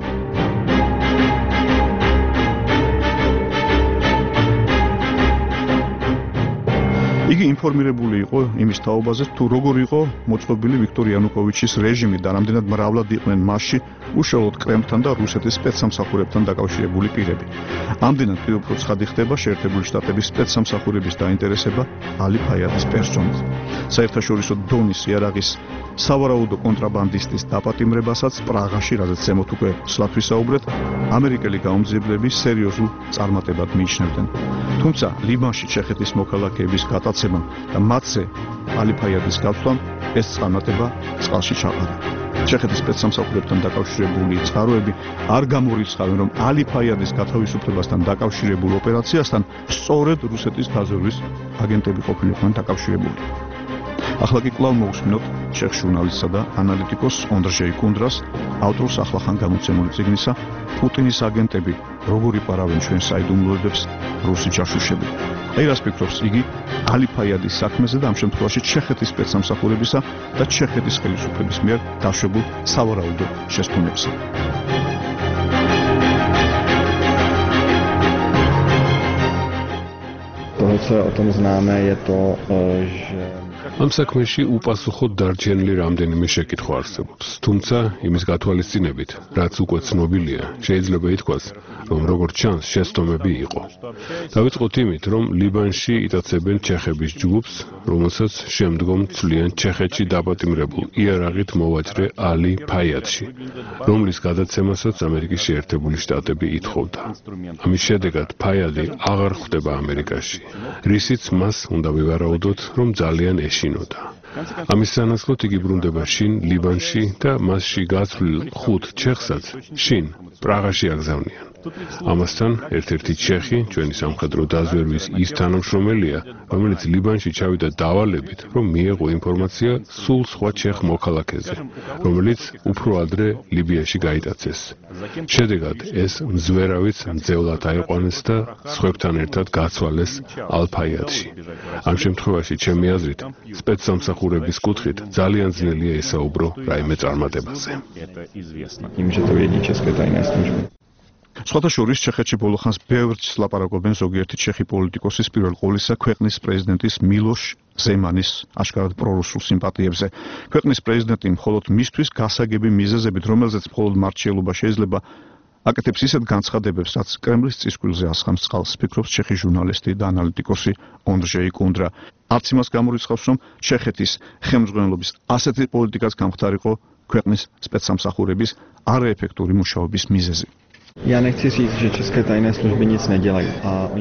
იგი ინფორმირებული იყო იმის თაობაზე, თუ როგორ იყო მოწყობილი ვიქტორ იანუკოვიჩის რეჟიმი და რამდენად მრავლად იყვნენ მასში უშუალოდ კრემლთან და რუსეთის სპეცსამსახურებთან დაკავშირებული პირები. ამდენად კიდევ უფრო ცხადი ხდება შეერთებული შტატების სპეცსამსახურების დაინტერესება ალი ფაიადის პერსონით. საერთაშორისო დონის იარაღის სავარაუდო კონტრაბანდისტის დაპატიმრებასაც პრაღაში, რაზეც ზემოთ უკვე სლათ ვისაუბრეთ, ამერიკელი გაუმძიებლები სერიოზულ წარმატებად მიიჩნევდნენ. თუმცა ლიბანში ჩეხეთის მოქალაქეების გატაცებამ და მათზე ალი ფაიადის გაცვლამ ეს წარმატება წყალში ჩაყარა. ჩეხეთის სპეცსამსახურებთან დაკავშირებული წყაროები არ გამორიცხავენ, რომ ალი ფაიადის გათავისუფლებასთან დაკავშირებულ ოპერაციასთან სწორედ რუსეთის დაზვერვის აგენტები ყოფილიყვნენ დაკავშირებული. ახლა კი კვლავ მოვუსმინოთ ჩეხ ჟურნალისტსა და ანალიტიკოს ონდრჟეი კუნდრას, ავტორს ახლახან გამოცემული წიგნისა პუტინის აგენტები, როგორ იპარავენ ჩვენ საიდუმლოებებს რუსი ჯაშუშები. აი რას ფიქრობს იგი ალი ფაიადის საქმეზე და ამ შემთხვევაში ჩეხეთის სპეცსამსახურებისა და ჩეხეთის ხელისუფლების მიერ დაშვებულ სავარაუდო შესტუნებზე. To, co o tom známe, je to, že ამ საქმეში უპასუხოდ დარჩენილი რამდენიმე შეკითხვა არსებობს. თუმცა იმის გათვალისწინებით, რაც უკვე ცნობილია, შეიძლება ითქვას, რომ როგორც ჩანს, შეცდომები იყო. დავიწყოთ იმით, რომ ლიბანში იტაცებენ ჩეხების ჯგუფს, რომელსაც შემდგომ ცვლიან ჩეხეთში დაპატიმრებულ იარაღით მოვაჭრე ალი ფაიადში, რომლის გადაცემასაც ამერიკის შეერთებული შტატები ითხოვდა. ამის შედეგად ფაიადი აღარ ხვდება ამერიკაში, რისიც მას უნდა ვივარაუდოთ, რომ ძალიან ეშინოდა. ამის სანაცვლოდ იგი ბრუნდება შინ ლიბანში და მასში გაცვლილ ხუთ ჩეხსაც შინ პრაღაში აგზავნიან. ამასთან ერთ-ერთი ჩეხი, ჩვენი სამხედრო დაზვერვის ის თანამშრომელია, რომელიც ლიბანში ჩავიდა დავალებით, რომ მიეღო ინფორმაცია სულ სხვა ჩეხ მოქალაქეზე, რომელიც უფრო ადრე ლიბიაში გაიტაცეს. შედეგად ეს მზვერავიც მძევლად აიყვანეს და სხვებთან ერთად გაცვალეს ალ-ფაიადში. ამ შემთხვევაში, ჩემი აზრით, სპეცსამსახურების კუთხით ძალიან ძნელია ესაუბრო რაიმე წარმატებაზე. სხვათა შორის ჩეხეთში ბოლო ხანს ბევრს ლაპარაკობენ ზოგიერთი ჩეხი პოლიტიკოსის პირველ ყოვლისა ქვეყნის პრეზიდენტის მილოშ ზემანის აშკარად პრორუსულ სიმპათიებზე. ქვეყნის პრეზიდენტი მხოლოდ მისთვის გასაგები მიზეზებით, რომელზეც მხოლოდ მართლობა შეიძლება აკეთებს ისეთ განცხადებებს, რაც კრემლის წისქვილზე ასხამს წყალს, ფიქრობს ჩეხი ჟურნალისტი და ანალიტიკოსი ონდრჟეი კუნდრა. არც იმას გამორიცხავს, რომ ჩეხეთის ხელმძღვანელობის ასეთი პოლიტიკაც გამختارიყო ქვეყნის სპეცსამსახურების არაეფექტური მუშაობის მიზეზი. Ja nechci říct, že české tajné služby nic nedělají.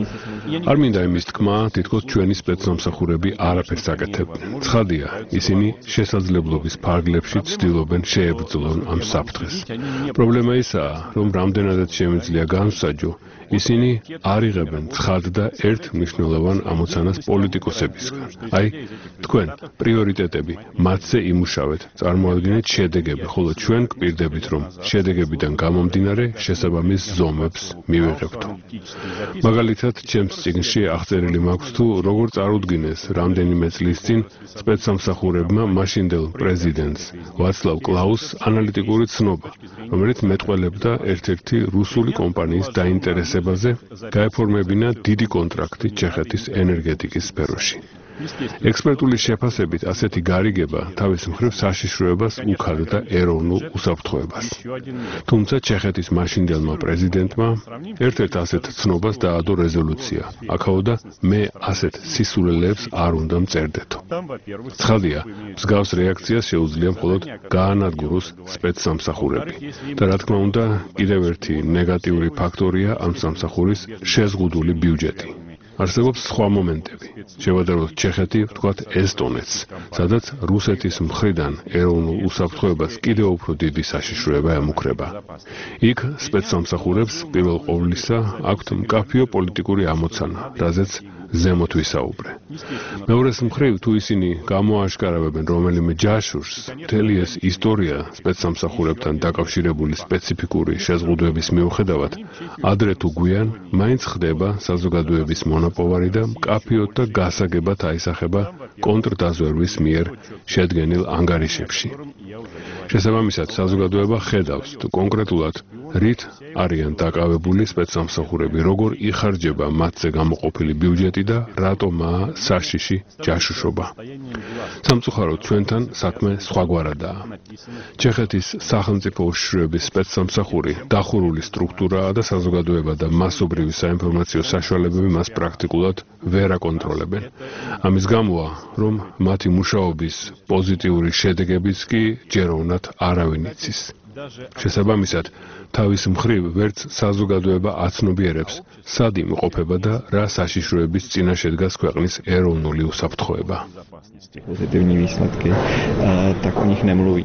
არ მინდა იმის თქმა, თითქოს ჩვენი სპეცსამსახურები არაფერს აკეთებდნენ. ცხადია, ისინი შესაძლებლობის ფარგლებში ცდილობენ შეებრძოლონ ამ საფრთხეს. პრობლემა ისაა, რომ რამდენადაც შემიძლია განვსაჯო, ისინი არ იღებენ ცხად და ერთ მნიშვნელოვან ამოცანას პოლიტიკოსებისგან. აი, თქვენ პრიორიტეტები, მათზე იმუშავეთ, წარმოადგენთ შედეგები, ხოლო ჩვენ გვპირდებით, რომ შედეგებიდან გამომდინარე შესაბამის ზომებს მივიღებთო. მაგალითად, ჩემს წიგნში აღწერილი მაქვს თუ როგორ წარუდგინეს რამდენიმე წლის წინ სპეცსამსახურებმა მაშინდელ პრეზიდენტს ვაცლავ კლაუსს ანალიტიკური ცნობა, რომელიც მეტყველებდა ერთ-ერთი რუსული კომპანიის დაინტერესებაზე გაეფორმებინა დიდი კონტრაქტი ჩეხეთის ენერგეტიკის სფეროში. ექსპერტული შეფასებით ასეთი გარიგება თავის მხრივ საშიშროებას უქადდა ეროვნულ უსაფრთხოებას. თუმცა ჩეხეთის მაშინდელმა პრეზიდენტმა ერთ-ერთ ასეთ ცნობას დაადო რეზოლუცია. აქაოდა მე ასეთ სისულელეებს არ უნდა მწერდეთო. ცხადია, მსგავს რეაქციას შეუძლია მხოლოდ გაანადგუროს სპეცსამსახურები. და რა თქმა უნდა, კიდევ ერთი ნეგატიური ფაქტორია ამ სამსახურის შეზღუდული ბიუჯეტი. არსებობს სხვა მომენტები. შევადაროთ ჩეხეთი, ვთქვათ ესტონეთს, სადაც რუსეთის მხრიდან ეროვნულ უსაფრთხოებას კიდევ უფრო დიდი საშიშროება ემუქრება. იქ სპეცსამსახურებს პირველ ყოვლისა აქვთ მკაფიო პოლიტიკური ამოცანა, რაზეც ზემოთ ვისაუბრე. მეორეს მხრივ, თუ ისინი გამოაშკარავებენ რომელიმე ჯაშუშს, მთელი ეს ისტორია სპეცსამსახურებთან დაკავშირებული სპეციფიკური შეზღუდვების მიუხედავად, ადრე თუ გვიან, მაინც ხდება საზოგადოების მონაპოვარი და მკაფიოდ და გასაგებად აისახება კონტრდაზვერვის მიერ შედგენილ ანგარიშებში. შესაბამისად, საზოგადოება ხედავს, თუ კონკრეტულად რით არიან დაკავებული სპეცსამსახურები, როგორ იხარჯება მათზე გამოყოფილი ბიუჯეტი და რატომაა საშიში ჯაშუშობა. სამწუხაროდ, ჩვენთან საქმე სხვაგვარადაა. ჩეხეთის სახელმწიფო უშიშროების სპეცსამსახური დახურული სტრუქტურაა და საზოგადოება და მასობრივი საინფორმაციო საშუალებები მას პრაქტიკულად ვერ აკონტროლებენ. ამის გამოა, რომ მათი მუშაობის პოზიტიური შედეგებიც კი ჯეროვნად არავინ იცის. შესაბამისად, თავის მხრივ ვერც საზოგადოება აცნობიერებს, სად იმყოფება და რა საშიშროების წინაშე დგას ქვეყნის ეროვნული უსაფრთხოება. Pozitivní výsledky, tak o nich nemluví.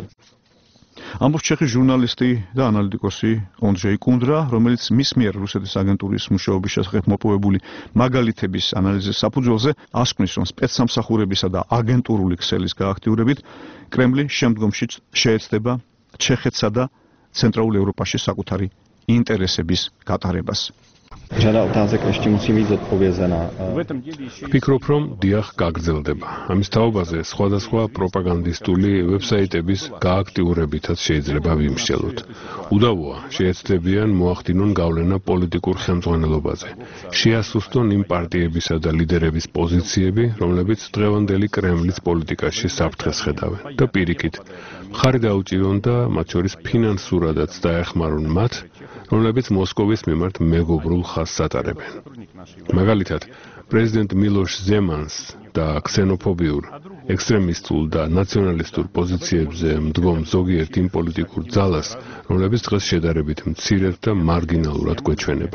ამბობს ჩეხი ჟურნალისტი და ანალიტიკოსი ონდრჟეი კუნდრა, რომელიც მის მიერ რუსეთის აგენტურის მუშაობის შესახებ მოპოვებული მაგალითების ანალიზის საფუძველზე ასკვნის, რომ სპეცსამსახურებისა და აგენტურული ქსელის გააქტიურებით კრემლი შემდგომში შეეცდება ჩეხეთსა და ცენტრალურ ევროპაში საკუთარი ინტერესების გატარებას. Řada otázek ještě musí být zodpovězena. Ვფიქრობ, რომ დიახ გაგრძელდება. ამის თაობაზე სხვადასხვა პროპაგანდისტული ვებსაიტების გააქტიურებითაც შეიძლება ვიმსჯელოთ. უდავოა, შეეცდებიან მოახდინონ გავლენა პოლიტიკურ ხელმძღვანელობაზე. შეასუსტონ იმ პარტიებისა და ლიდერების პოზიციები, რომლებიც დღევანდელი კრემლის პოლიტიკაში საფრთხეს ხედავენ. და პირიქით, მხარი დაუჭირონ და მათ შორის ფინანსურადაც დაეხმარონ მათ, რომლებიც მოსკოვის მიმართ მეგობრულ ხაზს ატარებენ. მაგალითად, პრეზიდენტ მილოშ ზემანს და ქსენოფობიურ, ექსტრემისტულ და ნაციონალისტურ პოზიციებზე მდგომ ზოგიერთ იმ პოლიტიკურ ძალას, რომლებიც დღეს შედარებით მცირედ და მარგინალურად გვეჩვენება.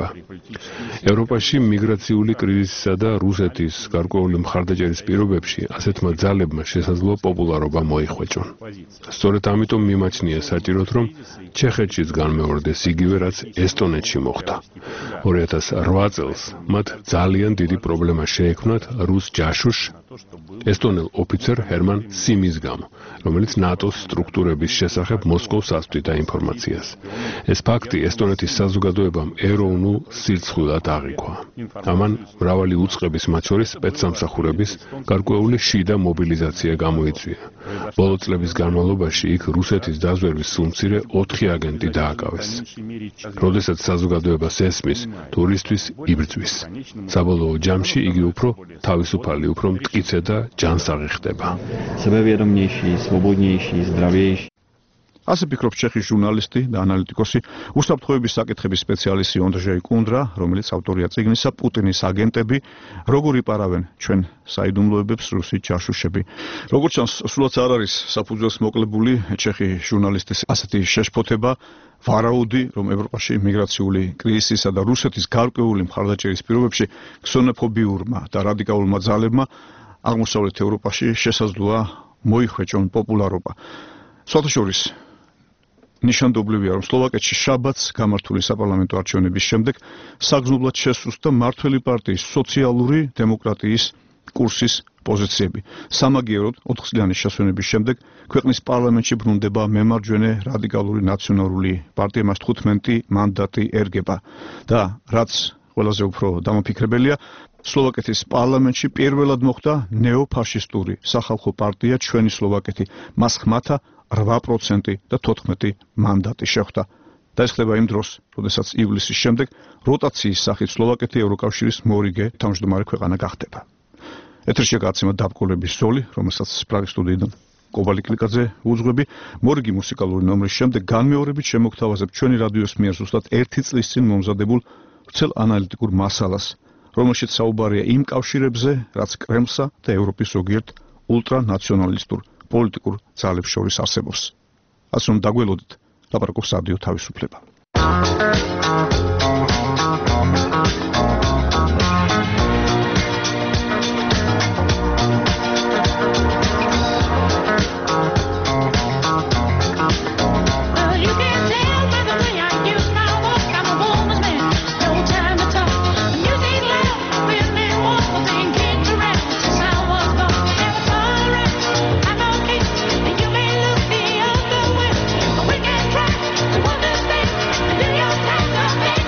ევროპაში მიგრაციული კრიზისისა და რუსეთის გარკვეული მხარდაჭერის პირობებში ასეთმა ძალებმა შესაძლოა პოპულარობა მოიხვეჭონ. სწორედ ამიტომ მიმაჩნია საჭიროდ, რომ ჩეხეთშიც განმეორდეს იგივე, რაც ესტონეთში მოხდა. ორი ათას რვა წელს მათ ძალიან დიდი პრობლემა შეექმნათ რუს ჯაშუშ ესტონელ ოფიცერ ჰერმან სიმის გამო, რომელიც ნატოს სტრუქტურების შესახებ მოსკოვს ასწვდიდა ინფორმაციას. ეს ფაქტი ესტონეთის საზოგადოებამ ეროვნულ სირცხვილად აღიქვა. ამან მრავალი უწყების, მათ შორის სპეცსამსახურების გარკვეული შიდა მობილიზაცია გამოიწვია. ბოლო წლების განმავლობაში იქ რუსეთის დაზვერვის სულმცირე ოთხი აგენტი დააკავეს. როდესაც საზოგადოებას ესმის, ტურისტვის იბრძვის. საბოლოო ჯამში იგი უფრო თავისუფალი, უფრო მტკიცე და ჯანსაღი ხდება. Sebevědomější, svobodnější, zdravější. ასე ფიქრობს ჩეხის ჟურნალისტი და ანალიტიკოსი, უსაფრთხოების საკითხების სპეციალისტი ონდრეი კუნდრა, რომელიც ავტორია წიგნისა პუტინის აგენტები, როგორ იპარავენ ჩვენ საიდუმლოებებს რუსი ჯაშუშები. როგორც ჩანს, სულაც არ არის საფუძველს მოკლებული ჩეხი ჟურნალისტის ასეთი შეშფოთება, ვარაუდი, რომ ევროპაში მიგრაციული კრიზისისა და რუსეთის გარკვეული მხარდაჭერის პირობებში ქსენოფობიურმა და რადიკალურმა ძალებმა აღმოსავლეთ ევროპაში შესაძლოა მოიხვეჭონ პოპულარობა. საერთაშორის ნიშანდობლივია, რომ სლოვაკეთში შაბათს გამართული საპარლამენტო არჩევნების შემდეგ საგრძნობლად შესუსტდა მმართველი პარტიის სოციალური დემოკრატიის კურსის პოზიციები. სამაგიეროდ ოთხწლიანი შესვენების შემდეგ ქვეყნის პარლამენტში ბრუნდება მემარჯვენე რადიკალური ნაციონალური პარტია, მას თხუთმეტი მანდატი ერგება და რაც ყველაზე უფრო დამაფიქრებელია, სლოვაკეთის პარლამენტში პირველად მოხდა ნეოფაშისტური სახალხო პარტია ჩვენი სლოვაკეთი, მას ხმათა რვა პროცენტი და თოთხმეტი მანდატი შეხვდა. და ეს ხდება იმ დროს, როდესაც ივლისის შემდეგ როტაციის სახით სლოვაკეთი ევროკავშირის მორიგე თავმჯდომარე ქვეყანა გახდება. ეთერში გაცემა დაბკოლების ზოლი, რომელსაც პრაღის სტუდიიდან კობალი კლიკაძე უძღვები. მორიგი მუსიკალური ნომრის შემდეგ განმეორებით შემოგთავაზებ ჩვენი რადიოს მიერ ზუსტად ერთი წლის წინ მომზადებულ ვრცელ ანალიტიკურ მასალას, რომელშიც საუბარია იმ კავშირებზე, რაც კრემლსა და ევროპის ზოგიერთ ულტრანაციონალისტურ პოლიტიკურ ძალებს შორის არსებობს. ასე რომ დაგველოდეთ, ლაპარაკობს რადიო თავისუფლება. Make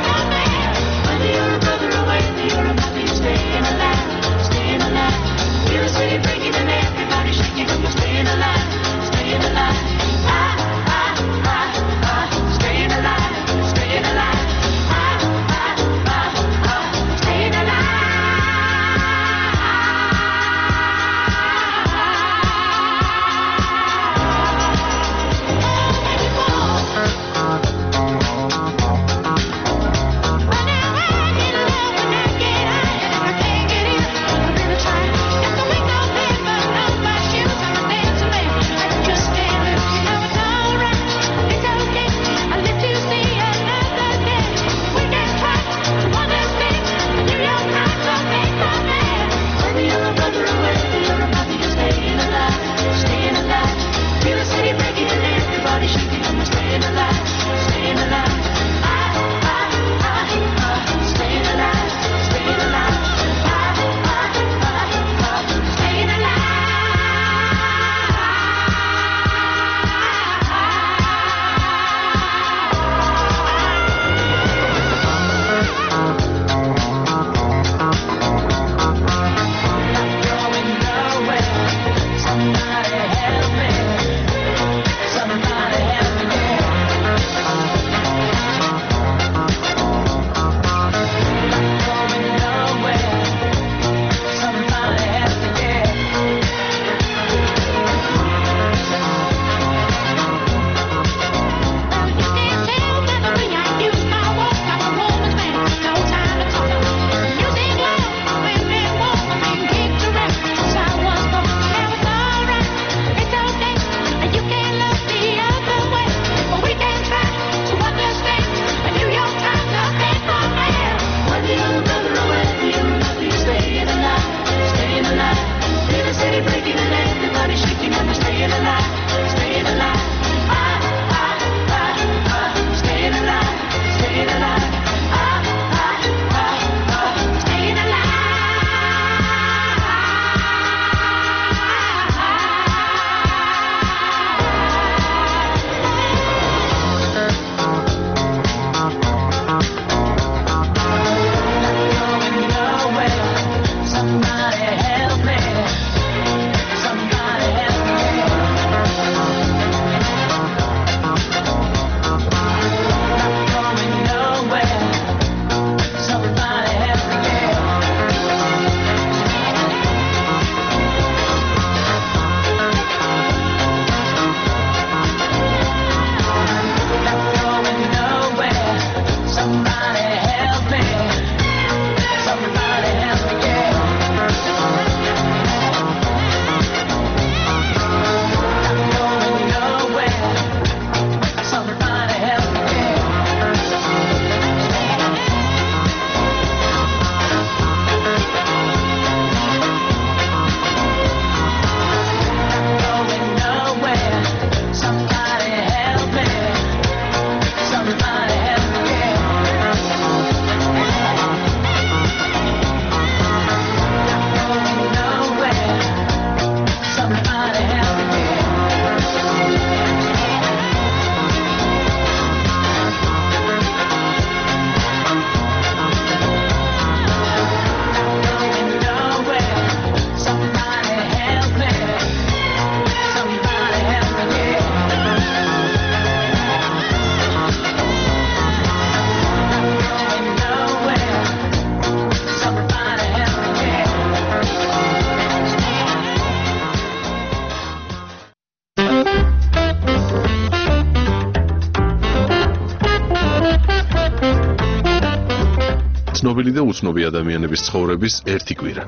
ცნობილი და უცნობი ადამიანების ცხოვრების ერთი კვირა.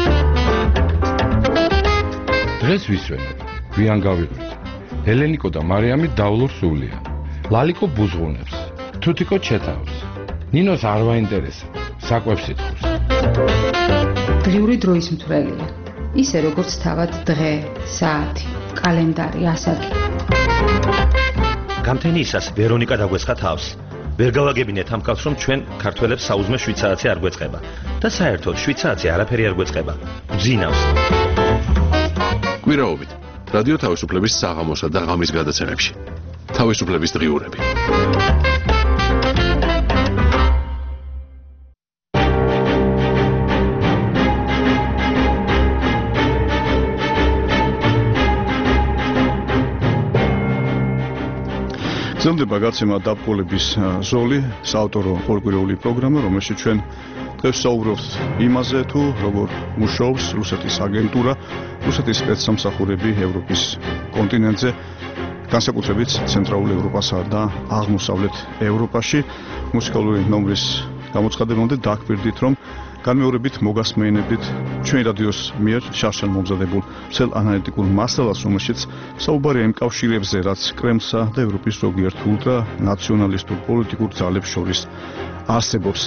დღეს ვისვენებ, გვიან გავიღვით. ელენიკო და მარიამი დავლურ სულია. ლალიკო ბუზღუნებს, თუთიკო ჩეთავს. ნინოს არ ვაინტერესებს, საკვებს ითხოვს. დღიური დროის მთვრელია. ისე როგორც თავად დღე, საათი, კალენდარი, ასაკი. გამთენიისას ვერონიკა დაგვეცხა თავს. ვერ გავაგებინეთ ამ კაცს, რომ ჩვენ ქართველებს საუზმე შვიდ საათი არ გვეწყება და საერთოდ შვიდ საათი არაფერი არ გვეწყება. გძინავს. კვირაობით რადიო თავისუფლების საღამოსა და ღამის გადაცემებში. თავისუფლების დღიურები. გრძელდება გაცემა დაბკოლების ზოლი, საავტორო ორკვირეული პროგრამა, რომელშიც ჩვენ დღეს საუბრობთ იმაზე, თუ როგორ მუშაობს რუსეთის აგენტურა, რუსეთის სპეცსამსახურები ევროპის კონტინენტზე, განსაკუთრებით ცენტრალურ ევროპასა და აღმოსავლეთ ევროპაში. მუსიკალური ნომრის გამოცხადებამდე დაგვირდით, რომ განმეორებით მოგასმენებით ჩვენი რადიოს მიერ შარშან მომზადებულ ცელ ანალიტიკურ მასალას, რომელშიც საუბარია იმ კავშირებზე, რაც კრემლსა და ევროპის ზოგიერთ ულტრა ნაციონალისტურ პოლიტიკურ ძალებს შორის არსებობს.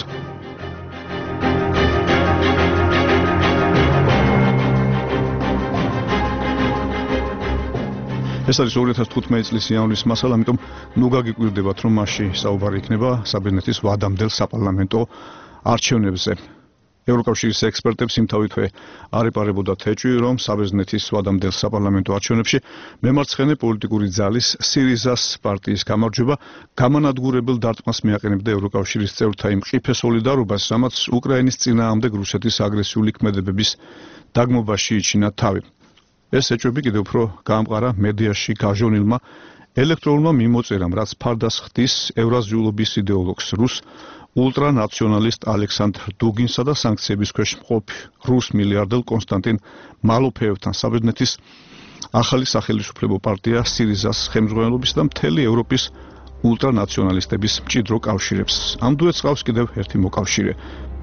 ეს არის ორი ათას თხუთმეტი წლის იანვრის მასალა, ამიტომ ნუ გაგიკვირდებათ, რომ მასში საუბარი იქნება საბერძნეთის ვადამდელ საპარლამენტო არჩევნებზე. ევროკავშირის ექსპერტებს იმთავითვე არ ეპარებოდათ ეჭვი, რომ საბერძნეთის ვადამდელ საპარლამენტო არჩევნებში მემარცხენე პოლიტიკური ძალის სირიზას პარტიის გამარჯვება გამანადგურებელ დარტყმას მიაყენებდა ევროკავშირის წევრთა იმ მყიფე სოლიდარობას, რამაც უკრაინის წინააღმდეგ რუსეთის აგრესიული ქმედებების დაგმობაში იჩინა თავი. ეს ეჭვები კიდევ უფრო გაამყარა მედიაში გაჟონილმა ელექტრონულმა მიმოწერამ, რაც ფარდას ხდის ევრაზიულობის იდეოლოგს რუს ულტრანაციონალისტ ალექსანდრ დუგინსა და სანქციების ქვეშ მყოფ რუს მილიარდელ კონსტანტინ მალოფეევთან საბერძნეთის ახალი სახელმწიფო პარტია სირიზას ხელმძღვანელობის და მთელი ევროპის ულტრანაციონალისტების მჭიდრო კავშირებს. ამ დუეტს ყავს კიდევ ერთი მოკავშირე.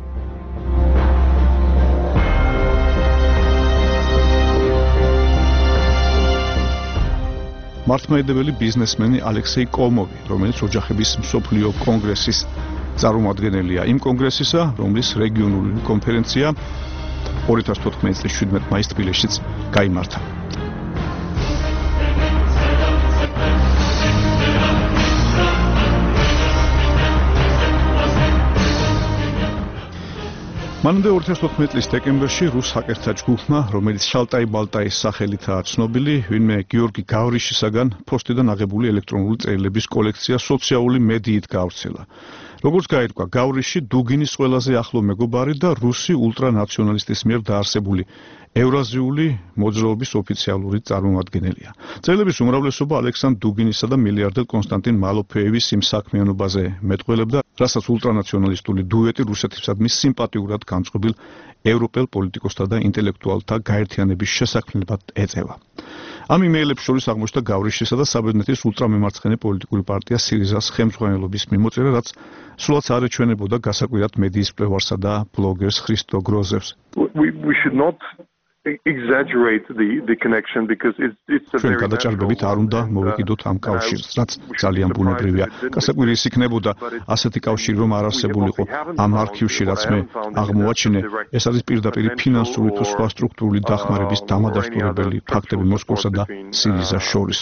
მართლმადიდებელი ბიზნესმენი ალექსეი კომოვი, რომელიც ოჯახების მსოფლიო კონგრესის წარმომადგენელია. იმ კონგრესისა, რომლის რეგიონული კონფერენცია ორი ათას თოთხმეტი წლის შვიდმეტი მაისს თბილისშიც გაიმართა. მანამდე ორი ათას თოთხმეტი წლის დეკემბერში რუს ჰაკერთა ჯგუფმა, რომელიც შალტაი ბალტაის სახელითაა ცნობილი, ვინმე გიორგი გავრიშისაგან ფოსტიდან აღებული ელექტრონული წერილების კოლექცია სოციალური მედიით გაავრცელა. როგორც გაირკვა, გავრიში დუგინის ყველაზე ახლო მეგობარი და რუსი ულტრანაციონალისტის მიერ დაარსებული ევრაზიული მოძრაობის ოფიციალური წარმომადგენელია. წერილების უმრავლესობა ალექსანდრ დუგინისა და მილიარდელ კონსტანტინ მალოფეევის იმ საქმიანობაზე მეტყველებდა, რასაც ულტრანაციონალისტური დუეტი რუსეთისადმი სიმპათიურად განწყობილ ევროპელ პოლიტიკოსთა და ინტელექტუალთა გაერთიანების შესაქმნელად ეწევა. ამ იმეილებს შორის აღმოჩნდა გავრიშისა და საბერძნეთის ულტრამემარცხენე პოლიტიკური პარტია სირიზას ხელმძღვანელობის მიმოწერა, რაც სულაც არ ეჩვენებოდა გასაკვირად მედიის მკვლევარსა და ბლოგერს ხრისტო გროზევს. We, we should not exaggerate the the connection because it's it's a very გადაჭარბებით არ უნდა მოვეკიდოთ ამ კავშირს, რაც ძალიან ბუნებრივია. გასაკვირი ის იქნებოდა ასეთი კავშირი რომ არ არსებულიყო ამ არქივში, რაც მე აღმოვაჩინე, ეს არის პირდაპირ ფინანსური თუ სხვა სტრუქტურული დახმარების დამადასტურებელი ფაქტები მოსკოვსა და სირიზას შორის.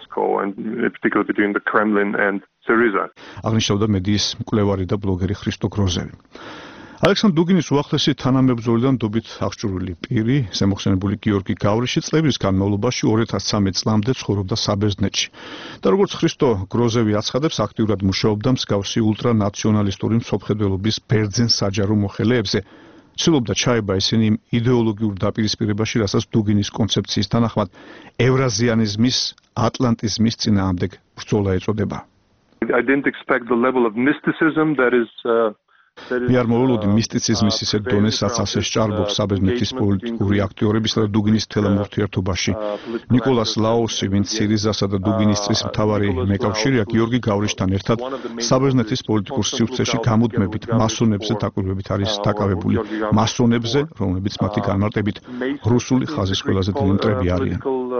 აღნიშნავდა მედიის მკვლევარი და ბლოგერი ხრისტო გროზევი. ალექსანდრ დუგინის უახლესი თანამებრძოლიდან დობით აღჭურვილი პირი, ზემოხსენებული გიორგი გავრიში წლების განმავლობაში ორი ათას ცხრამეტ წლამდე ცხოვრობდა საბერძნეთში. და როგორც ხრისტო გროზევი აცხადებს, აქტიურად მუშაობდა მსგავსი ულტრანაციონალისტური მსოფლმხედველობის ბერძენ საჯარო მოხელეებზე. ცდილობდა ჩაება ისინი იმ იდეოლოგიურ დაპირისპირებაში, რასაც დუგინის კონცეფციის თანახმად ევრაზიანიზმის, ატლანტიზმის წინააღმდეგ ბრძოლა ეწოდება. I didn't expect the level of mysticism that is uh... მე არ მოვლოდი მისტიციზმის ისეთ დონესაც ასე სჭარბობს საბერძნეთის პოლიტიკური აქტიორებისა და დუგინის თელამ ურთიერთობაში. ნიკოლას ლაოსი, ვინც სირიზასა და დუგინისტრის მთავარი მეკავშირეა, გიორგი გავრიშთან ერთად საბერძნეთის პოლიტიკურ სივრცეში გამუდმებით მასონებზე დაკვირვებით არის დაკავებული. მასონებზე, რომლებიც მათი განმარტებით რუსული ხაზის ყველაზე დიდი მტრები არიან.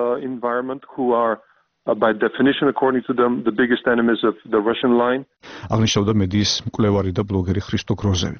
Uh, by definition, according to them, the biggest enemies of the Russian line. აღნიშნავდა მედიის მკვლევარი და ბლოგერი ხრისტო გროზევი.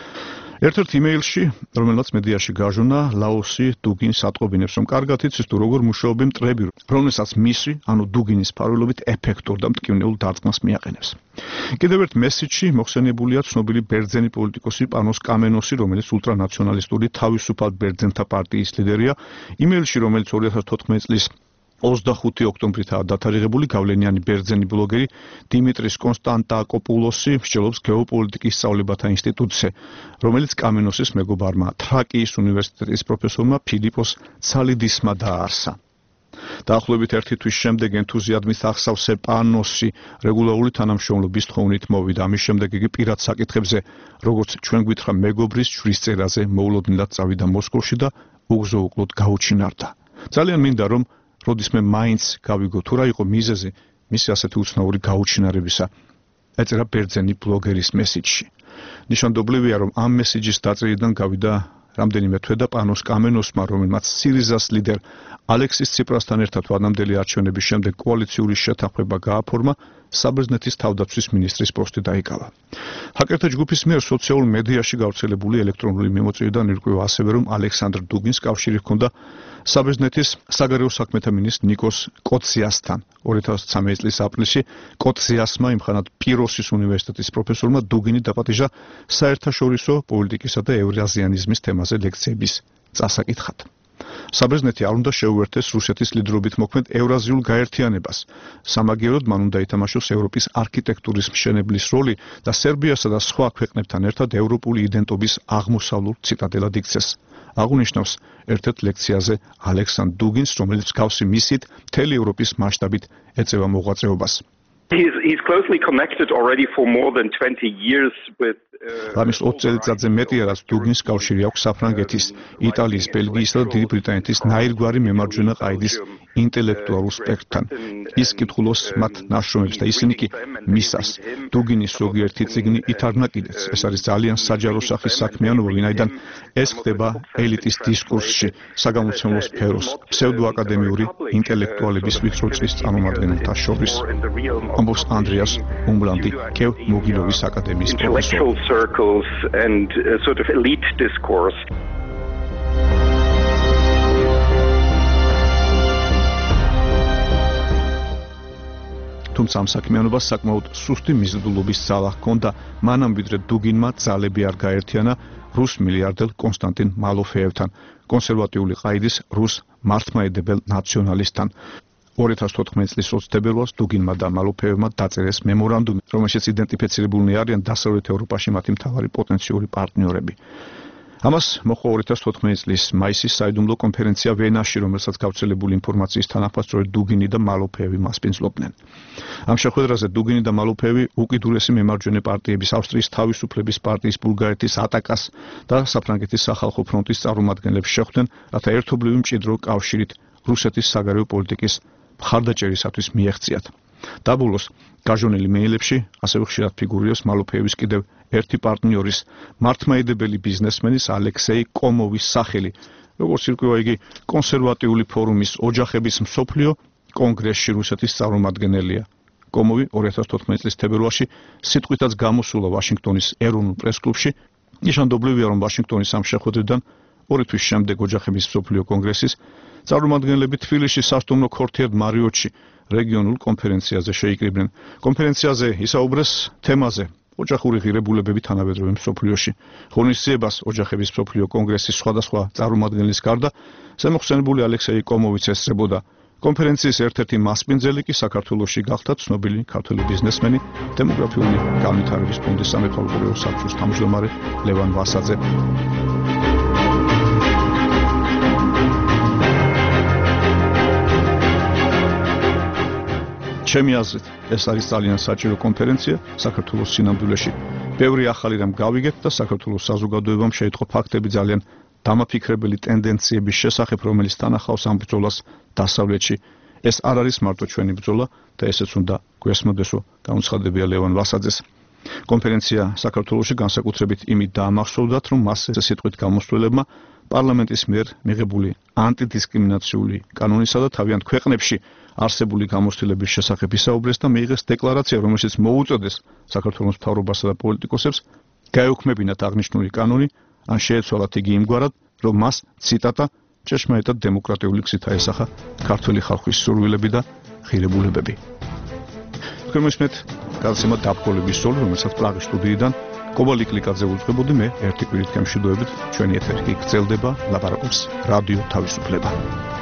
ერთ-ერთ იმეილში, რომელსაც მედიაში გაჟონა, ლაოსი დუგინს ატყობინებს, რომ კარგად იცის თუ როგორ მუშაობენ მტრები, რომელსაც მისი, ანუ დუგინის ფარველობით ეფექტურ და მტკივნეულ დარტყმას მიაყენებს. კიდევ ერთ მესიჯში მოხსენებულია ცნობილი ბერძენი პოლიტიკოსი პანოს კამენოსი, რომელიც ულტრანაციონალისტური თავისუფალ ბერძენთა პარტიის ლიდერია. იმეილში, რომელიც ორი ათას თოთხმეტი წლის ოცდახუთი ოქტომბრითაა დათარიღებული, გავლენიანი ბერძენი ბლოგერი დიმიტრის კონსტანტაკოპულოსი მსჯელობს გეოპოლიტიკის სწავლებათა ინსტიტუტზე, რომელიც კამენოსის მეგობარმა თრაკიის უნივერსიტეტის პროფესორმა ფილიპოს ცალიდისმა დააარსა. დაახლოებით ერთი თვის შემდეგ ენთუზიაზმით ახსავსე პანოსი რეგულარული თანამშრომლობის თხოვნით მოვიდა. ამის შემდეგ იგი პირად საკითხებზე, როგორც ჩვენ გვითხრა მეგობრის ჯვრისწერაზე, მოულოდნელად წავიდა მოსკოვში და უგზო-უკლოდ გაუჩინარდა. ძალიან მინდა რომ როდისმე მაინც გავიგო თუ რა იყო მიზეზი მისი ასეთი უცნაური გაუჩინარებისა, ეწერა ბერძენი ბლოგერის მესიჯში. ნიშანდობლივია, რომ ამ მესიჯის დაწერიდან გავიდა რამდენიმე თვე და პანოს კამენოსმა, რომელმაც სირიზას ლიდერ ალექსის ციპრასთან ერთად ვადამდელი არჩევნების შემდეგ კოალიციური შეთანხმება გააფორმა, საბერძნეთის თავდაცვის მინისტრის პოსტი დაიკავა. ჰაკერთა ჯგუფის მიერ სოციალურ მედიაში გავრცელებული ელექტრონული მიმოწვევიდან ირკვევა ასევე, რომ ალექსანდრ დუგინს კავშირი ჰქონდა საბერძნეთის საგარეო საქმეთა მინისტრ ნიკოს კოციასთან. ორი ათას ცხრამეტი წლის აპრილში კოციასმა იმხანად პიროსის უნივერსიტეტის პროფესორმა დუგინი დაპატიჟა საერთაშორისო პოლიტიკისა და ევრაზიანიზმის თემაზე ლექციების წასაკითხად. საბერძნეთი არ უნდა შეუერთდეს რუსეთის ლიდერობით მოქმედ ევრაზიულ გაერთიანებას. სამაგიეროდ მან უნდა ითამაშოს ევროპის არქიტექტურის მშენებლის როლი და სერბიასა და სხვა ქვეყნებთან ერთად ევროპული იდენტობის აღმოსავლურ ციტადელად იქცეს. აღნიშნავს ერთ-ერთ ლექციაზე ალექსანდრ დუგინს, რომელიც მსგავსი მისით მთელი ევროპის მასშტაბით ეწევა მოღვაწეობას. He's, he's closely connected already for more than twenty years with ამის ოცი წელიწადზე მეტია, რაც დუგინს კავშირი აქვს საფრანგეთის, იტალიის, ბელგიისა და დიდი ბრიტანეთის ნაირგვარი მემარჯვენე ყაიდის ინტელექტუალურ სპექტრთან. ის კითხულობს მათ ნაშრომებს და ისინი კი მისას. დუგინის ზოგიერთი წიგნი ითარგმნა კიდეც. ეს არის ძალიან საჯარო სახის საქმიანობა, ვინაიდან ეს ხდება ელიტის დისკურსში, საგამომცემლო სფეროს, ფსევდოაკადემიური ინტელექტუალების ვიწრო წრის წარმომადგენელთა შორის. ამბობს ანდრეას უმბლანდი, კევ მოგილოვის აკადემიის პროფესორი. circles and uh, sort of elite discourse. თუმცა ამ საქმიანობას საკმაოდ სუსტი მიზიდულობის ძალა ჰქონდა, მანამ ვიდრე დუგინმა ძალები არ გაერთიანა რუს მილიარდელ კონსტანტინ მალოფეევთან, კონსერვატიული ყაიდის რუს მართლმაედებელ ნაციონალისტთან. ორი ათას თოთხმეტი წლის ოქტომბერს დუგინმა და მალოფეევმა დაწერეს მემორანდუმი, რომელშიც იდენტიფიცირებულნი არიან დასავლეთ ევროპაში მათი მთავარი პოტენციური პარტნიორები. ამას მოჰყვა ორი ათას თოთხმეტი წლის მაისის საიდუმლო კონფერენცია ვენაში, რომელსაც გავრცელებული ინფორმაციის თანახმად სწორედ დუგინი და მალოფეევი მასპინძლობდნენ. ამ შეხვედრაზე დუგინი და მალოფეევი უკიდურესი მემარჯვენე პარტიების ავსტრიის თავისუფლების პარტიის, ბულგარეთის ატაკას და საფრანგეთის სახალხო ფრონტის წარმომადგენლებს შეხვდნენ, რათა ერთობლივი მჭიდრო კავშირით რუსეთის საგარეო პოლიტიკის მხარდაჭერისათვის მიეღწიათ. დაბოლოს გაჟონილი მეილებში ასევე ხშირად ფიგურირებს მალოფეევის კიდევ ერთი პარტნიორის, მართლმაედებელი ბიზნესმენის ალექსეი კომოვის სახელი, როგორც ირკვევა იგი კონსერვატიული ფორუმის ოჯახების მსოფლიო კონგრესში რუსეთის წარმომადგენელია. კომოვი ორი ათას თოთხმეტი წლის თებერვალში სიტყვითაც გამოსულა ვაშინგტონის ეროვნულ პრესკლუბში. ნიშანდობლივია, რომ ვაშინგტონის ამ შეხვედრიდან ორი თვის შემდეგ ოჯახების მსოფლიო კონგრესის წარმომადგენლები თბილისში სასტუმრო ქორთიერ მარიოტში რეგიონულ კონფერენციაზე შეიკრიბნენ. კონფერენციაზე ისაუბრეს თემაზე ოჯახური ღირებულებები თანამედროვე მსოფლიოში. ღონისძიებას ოჯახების მსოფლიო კონგრესის სხვადასხვა წარმომადგენლის გარდა ზემოხსენებული ალექსეი კომოვიც ესწრებოდა. კონფერენციის ერთ-ერთი მასპინძელი კი საქართველოში გახდა ცნობილი ქართველი ბიზნესმენი, დემოგრაფიული განვითარების ფონდის სამეთვალყურეო საბჭოს თავმჯდომარე ლევან ვასაძე. ჩემი აზრით, ეს არის ძალიან საჭირო კონფერენცია საქართველოს სინამდვილეში. ბევრი ახალი რამ გავიგებთ და საქართველოს საზოგადოებამ შეიტყო ფაქტები ძალიან დამაფიქრებელი ტენდენციების შესახებ, რომელიც თანახავს ამ ბრძოლას დასავლეთში. ეს არ არის მარტო ჩვენი ბრძოლა და ესეც უნდა გვესმოდესო, განუცხადებია ლევან ვასაძეს. კონფერენცია საქართველოში განსაკუთრებით იმით დაამახსოვრდათ, რომ მას ეს სიტყვით გამოსვლელებმა პარლამენტის მიერ მიღებული ანტიდისკრიმინაციული კანონისა და თავიანთ ქვეყნებში არსებული გამოცდილების შესახებ ისაუბრეს და მიიღეს დეკლარაცია, რომელშიც მოუწოდეს საქართველოს მთავრობასა და პოლიტიკოსებს გაეუქმებინათ აღნიშნული კანონი, ან შეეცვალათ იგი იმგვარად, რომ მას ციტატა ჭეშმარიტად დემოკრატიული გზით აესახა ქართული ხალხის სურვილები და ღირებულებები. თქვენ მოსმენთ გადაცემა დაბგოლების ზოლი, რომელსაც პრაღის სტუდიიდან კობალ იკლიკაძე უძღვებოდი, მე ერთი კვირით გემშვიდობებით, ჩვენი ეთერი გაგრძელდება, ლაპარაკობს რადიო თავისუფლება.